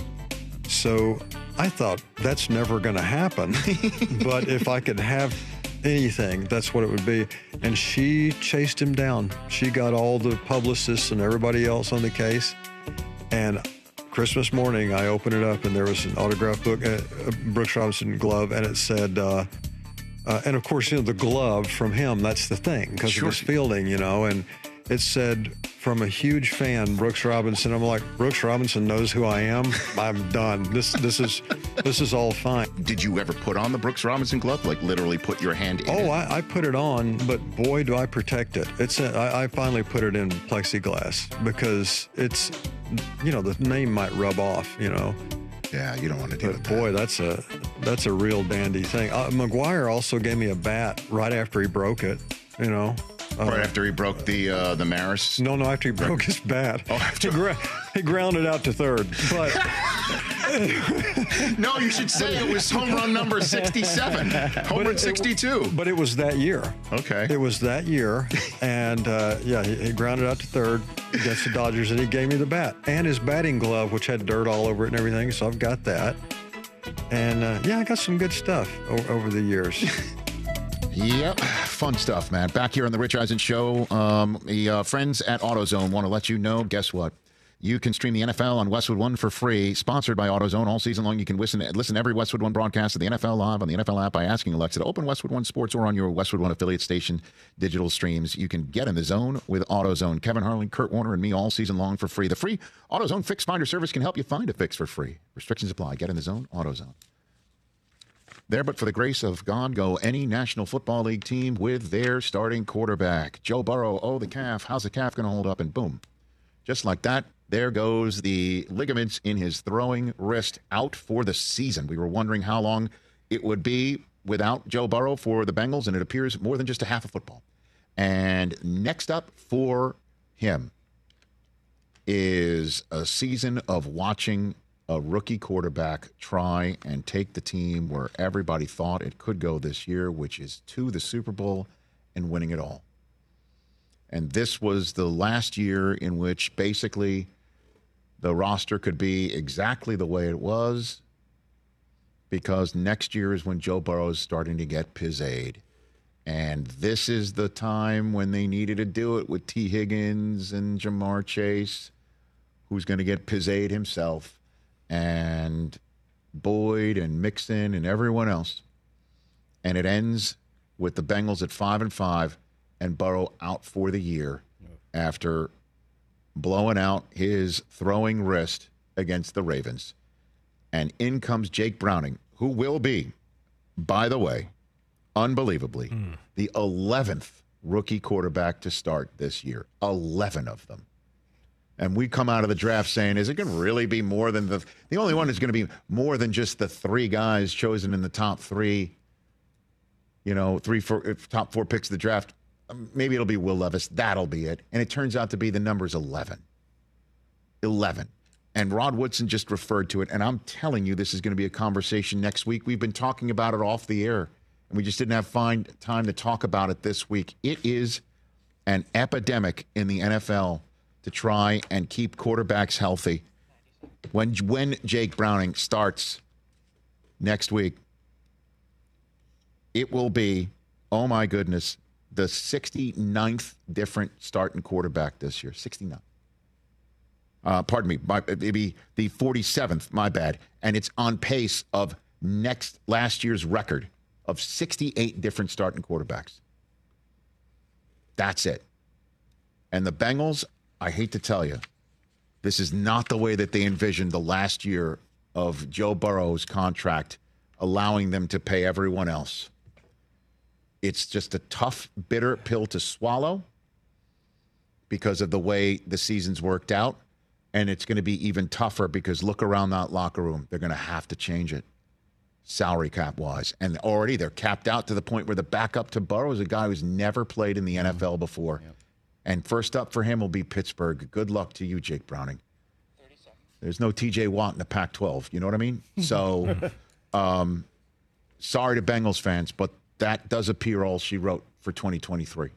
Speaker 13: so I thought, that's never going to happen. But if I could have anything, that's what it would be. And she chased him down. She got all the publicists and everybody else on the case. And Christmas morning, I opened it up, and there was an autographed book, a Brooks Robinson glove, and it said... and of course, the glove from him, that's the thing, because of his fielding, and it said, from a huge fan, Brooks Robinson. I'm like, Brooks Robinson knows who I am. I'm done. This is all fine.
Speaker 2: Did you ever put on the Brooks Robinson glove? Like literally put your hand in it?
Speaker 13: Oh, I put it on, but boy, do I protect it. I finally put it in plexiglass because it's, the name might rub off,
Speaker 2: Yeah, you don't want to do that.
Speaker 13: Boy, that's a real dandy thing. McGuire also gave me a bat right after he broke it,
Speaker 2: right after he broke the Maris?
Speaker 13: No, after he broke his bat.
Speaker 2: Oh,
Speaker 13: he grounded out to third. But
Speaker 2: No, you should say it was home run number 67. Home run 62.
Speaker 13: But it was that year.
Speaker 2: Okay.
Speaker 13: It was that year. And, he grounded out to third against the Dodgers, and he gave me the bat. And his batting glove, which had dirt all over it and everything, so I've got that. And, I got some good stuff over the years.
Speaker 2: Yep. Fun stuff, man. Back here on the Rich Eisen Show, the friends at AutoZone want to let you know, guess what? You can stream the NFL on Westwood One for free. Sponsored by AutoZone all season long. You can listen to every Westwood One broadcast of the NFL live on the NFL app by asking Alexa to open Westwood One Sports or on your Westwood One affiliate station digital streams. You can get in the zone with AutoZone. Kevin Harlan, Kurt Warner, and me all season long for free. The free AutoZone Fix Finder service can help you find a fix for free. Restrictions apply. Get in the zone, AutoZone. There, but for the grace of God, go any National Football League team with their starting quarterback. Joe Burrow, the calf. How's the calf going to hold up? And boom. Just like that, there goes the ligaments in his throwing wrist out for the season. We were wondering how long it would be without Joe Burrow for the Bengals, and it appears more than just a half of football. And next up for him is a season of watching a rookie quarterback try and take the team where everybody thought it could go this year, which is to the Super Bowl and winning it all. And this was the last year in which basically the roster could be exactly the way it was, because next year is when Joe Burrow is starting to get pizzade. And this is the time when they needed to do it with T. Higgins and Jamar Chase, who's going to get pizzade himself, and Boyd and Mixon and everyone else. And it ends with the Bengals at 5-5 and Burrow out for the year after blowing out his throwing wrist against the Ravens. And in comes Jake Browning, who will be, by the way, unbelievably, the 11th rookie quarterback to start this year. 11 of them. And we come out of the draft saying, is it going to really be more than the only one is going to be more than just the three guys chosen in the top three, top four picks of the draft? Maybe it'll be Will Levis. That'll be it. And it turns out to be the number's 11. 11. And Rod Woodson just referred to it. And I'm telling you, this is going to be a conversation next week. We've been talking about it off the air, and we just didn't have time to talk about it this week. It is an epidemic in the NFL to try and keep quarterbacks healthy. When Jake Browning starts next week, it will be, oh my goodness, the 69th different starting quarterback this year. 69. Pardon me. It'd be the 47th, my bad. And it's on pace of last year's record of 68 different starting quarterbacks. That's it. And the Bengals, I hate to tell you, this is not the way that they envisioned the last year of Joe Burrow's contract, allowing them to pay everyone else. It's just a tough, bitter pill to swallow because of the way the season's worked out. And it's going to be even tougher because look around that locker room. They're going to have to change it salary cap-wise. And already they're capped out to the point where the backup to Burrow is a guy who's never played in the NFL before. Yep. And first up for him will be Pittsburgh. Good luck to you, Jake Browning. 30 seconds. There's no TJ Watt in the Pac-12. You know what I mean? So, sorry to Bengals fans, but that does appear all she wrote for 2023.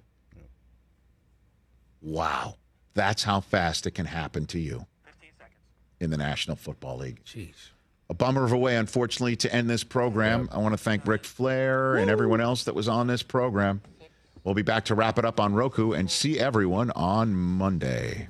Speaker 2: Wow. That's how fast it can happen to you 15 seconds. In the National Football League.
Speaker 7: Jeez.
Speaker 2: A bummer of a way, unfortunately, to end this program. I want to thank Ric Flair and everyone else that was on this program. We'll be back to wrap it up on Roku and see everyone on Monday.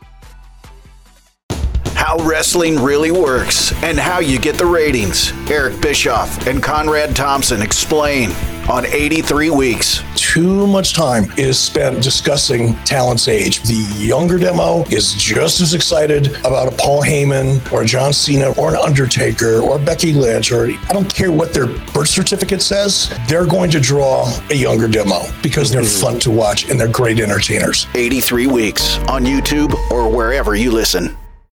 Speaker 9: How wrestling really works and how you get the ratings. Eric Bischoff and Conrad Thompson explain on 83 Weeks.
Speaker 14: Too much time is spent discussing talent's age. The younger demo is just as excited about a Paul Heyman or a John Cena or an Undertaker or Becky Lynch, or I don't care what their birth certificate says, they're going to draw a younger demo because they're fun to watch and they're great entertainers.
Speaker 9: 83 Weeks on YouTube or wherever you listen.